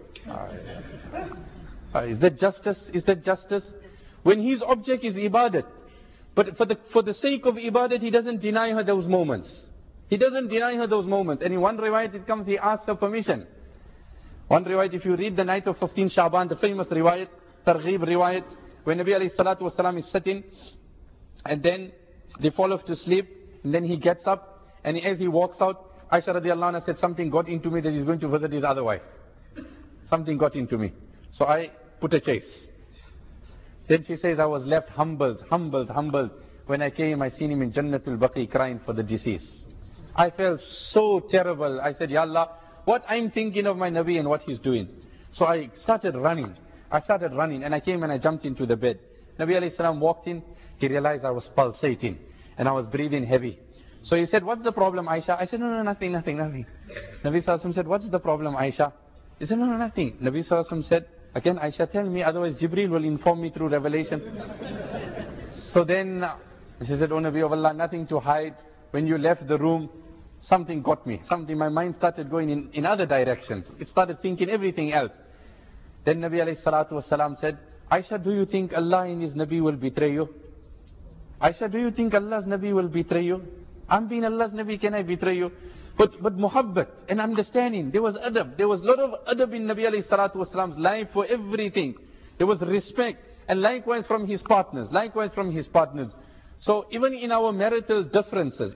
Is that justice? Is that justice? When his object is ibadat, but for the sake of ibadat, he doesn't deny her those moments. He doesn't deny her those moments. And in one riwayat it comes, he asks her permission. One riwayat, if you read the night of 15 Shaban, the famous riwayat, Targhib riwayat, when Nabi alayhi salatu wasalam is sitting, and then they fall off to sleep, and then he gets up, and as he walks out, Aisha radiallahu anha said, something got into me that he's going to visit his other wife. Something got into me. So I put a chase. Then she says, I was left humbled. When I came, I seen him in Jannatul Baqi crying for the deceased. I felt so terrible. I said, Ya Allah, what I'm thinking of my Nabi and what he's doing. So I started running. And I came and I jumped into the bed. Nabi alayhi salam walked in. He realized I was pulsating and I was breathing heavy. So he said, what's the problem, Aisha? I said, no, nothing. Nabi Sallallahu Alaihi Wasallam said, what's the problem, Aisha? He said, no, nothing. Nabi Sallallahu Alaihi Wasallam said, again, Aisha, tell me, otherwise Jibreel will inform me through revelation. So then she said, oh Nabi of Allah, nothing to hide. When you left the room, something got me. My mind started going in other directions. It started thinking everything else. Then Nabi alayhi salatu wasalam said, Aisha, do you think Allah and His Nabi will betray you? Aisha, do you think Allah's Nabi will betray you? I'm being Allah's Nabi, can I betray you? But muhabbat and understanding, there was adab. There was a lot of adab in Nabi alayhi salatu wasalam's life for everything. There was respect. And likewise from his partners. So even in our marital differences,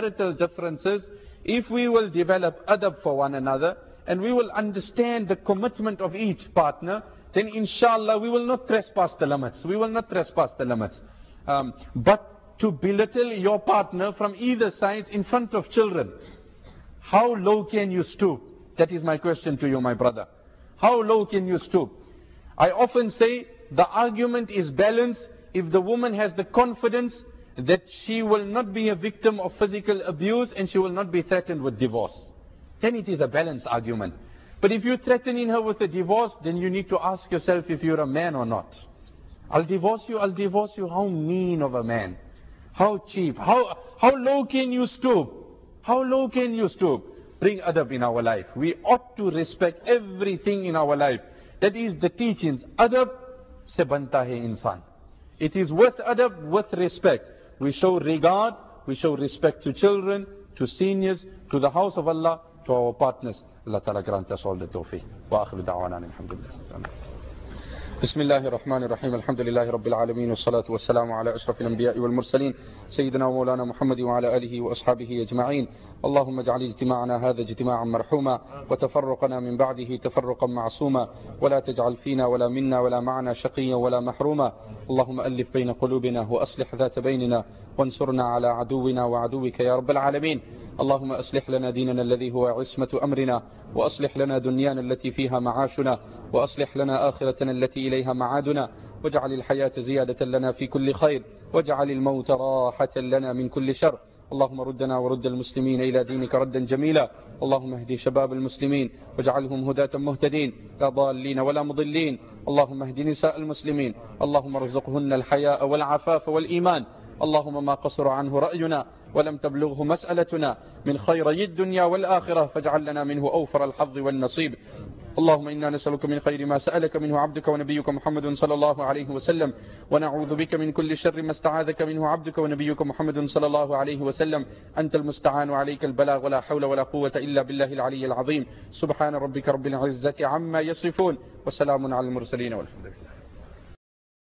if we will develop adab for one another, and we will understand the commitment of each partner, then inshallah we will not trespass the limits. But to belittle your partner from either side in front of children, how low can you stoop? That is my question to you, my brother. How low can you stoop? I often say the argument is balanced if the woman has the confidence that she will not be a victim of physical abuse and she will not be threatened with divorce. Then it is a balanced argument. But if you're threatening her with a divorce, then you need to ask yourself if you're a man or not. I'll divorce you. How mean of a man. How cheap. How low can you stoop? How low can you stoop? Bring adab in our life. We ought to respect everything in our life. That is the teachings. Adab se banta hai insan. It is with adab, with respect. We show regard, we show respect to children, to seniors, to the house of Allah, to our partners. Allah Ta'ala grant us all the tawfiq. Wa akhiru da'wana alhamdulillah. بسم الله الرحمن الرحيم الحمد لله رب العالمين والصلاة والسلام على أشرف الأنبياء والمرسلين سيدنا ومولانا محمد وعلى آله وأصحابه أجمعين. اللهم اجعل اجتماعنا هذا اجتماعا مرحوما وتفرقنا من بعده تفرقا معصوما ولا تجعل فينا ولا منا ولا معنا شقيا ولا محروما. اللهم ألف بين قلوبنا وأصلح ذات بيننا وانصرنا على عدونا وعدوك يا رب العالمين. اللهم أصلح لنا ديننا الذي هو عصمة أمرنا وأصلح لنا دنيانا التي فيها معاشنا وأصلح لنا آخرتنا التي إليها معادنا واجعل الحياة زيادة لنا في كل خير واجعل الموت راحة لنا من كل شر. اللهم ردنا ورد المسلمين إلى دينك ردا جميلا. اللهم اهدي شباب المسلمين واجعلهم هداة مهتدين لا ضالين ولا مضلين. اللهم اهد نساء المسلمين. اللهم ارزقهن الحياء والعفاف والإيمان. اللهم ما قصر عنه رأينا ولم تبلغه مسألتنا من خيري الدنيا والآخرة فاجعل لنا منه أوفر الحظ والنصيب. اللهم إنا نسألك من خير ما سألك منه عبدك ونبيك محمد صلى الله عليه وسلم ونعوذ بك من كل شر ما استعاذك منه عبدك ونبيك محمد صلى الله عليه وسلم. أنت المستعان وعليك البلاغ ولا حول ولا قوة إلا بالله العلي العظيم. سبحان ربك رب العزة عما يصفون وسلام على المرسلين والحمد لله.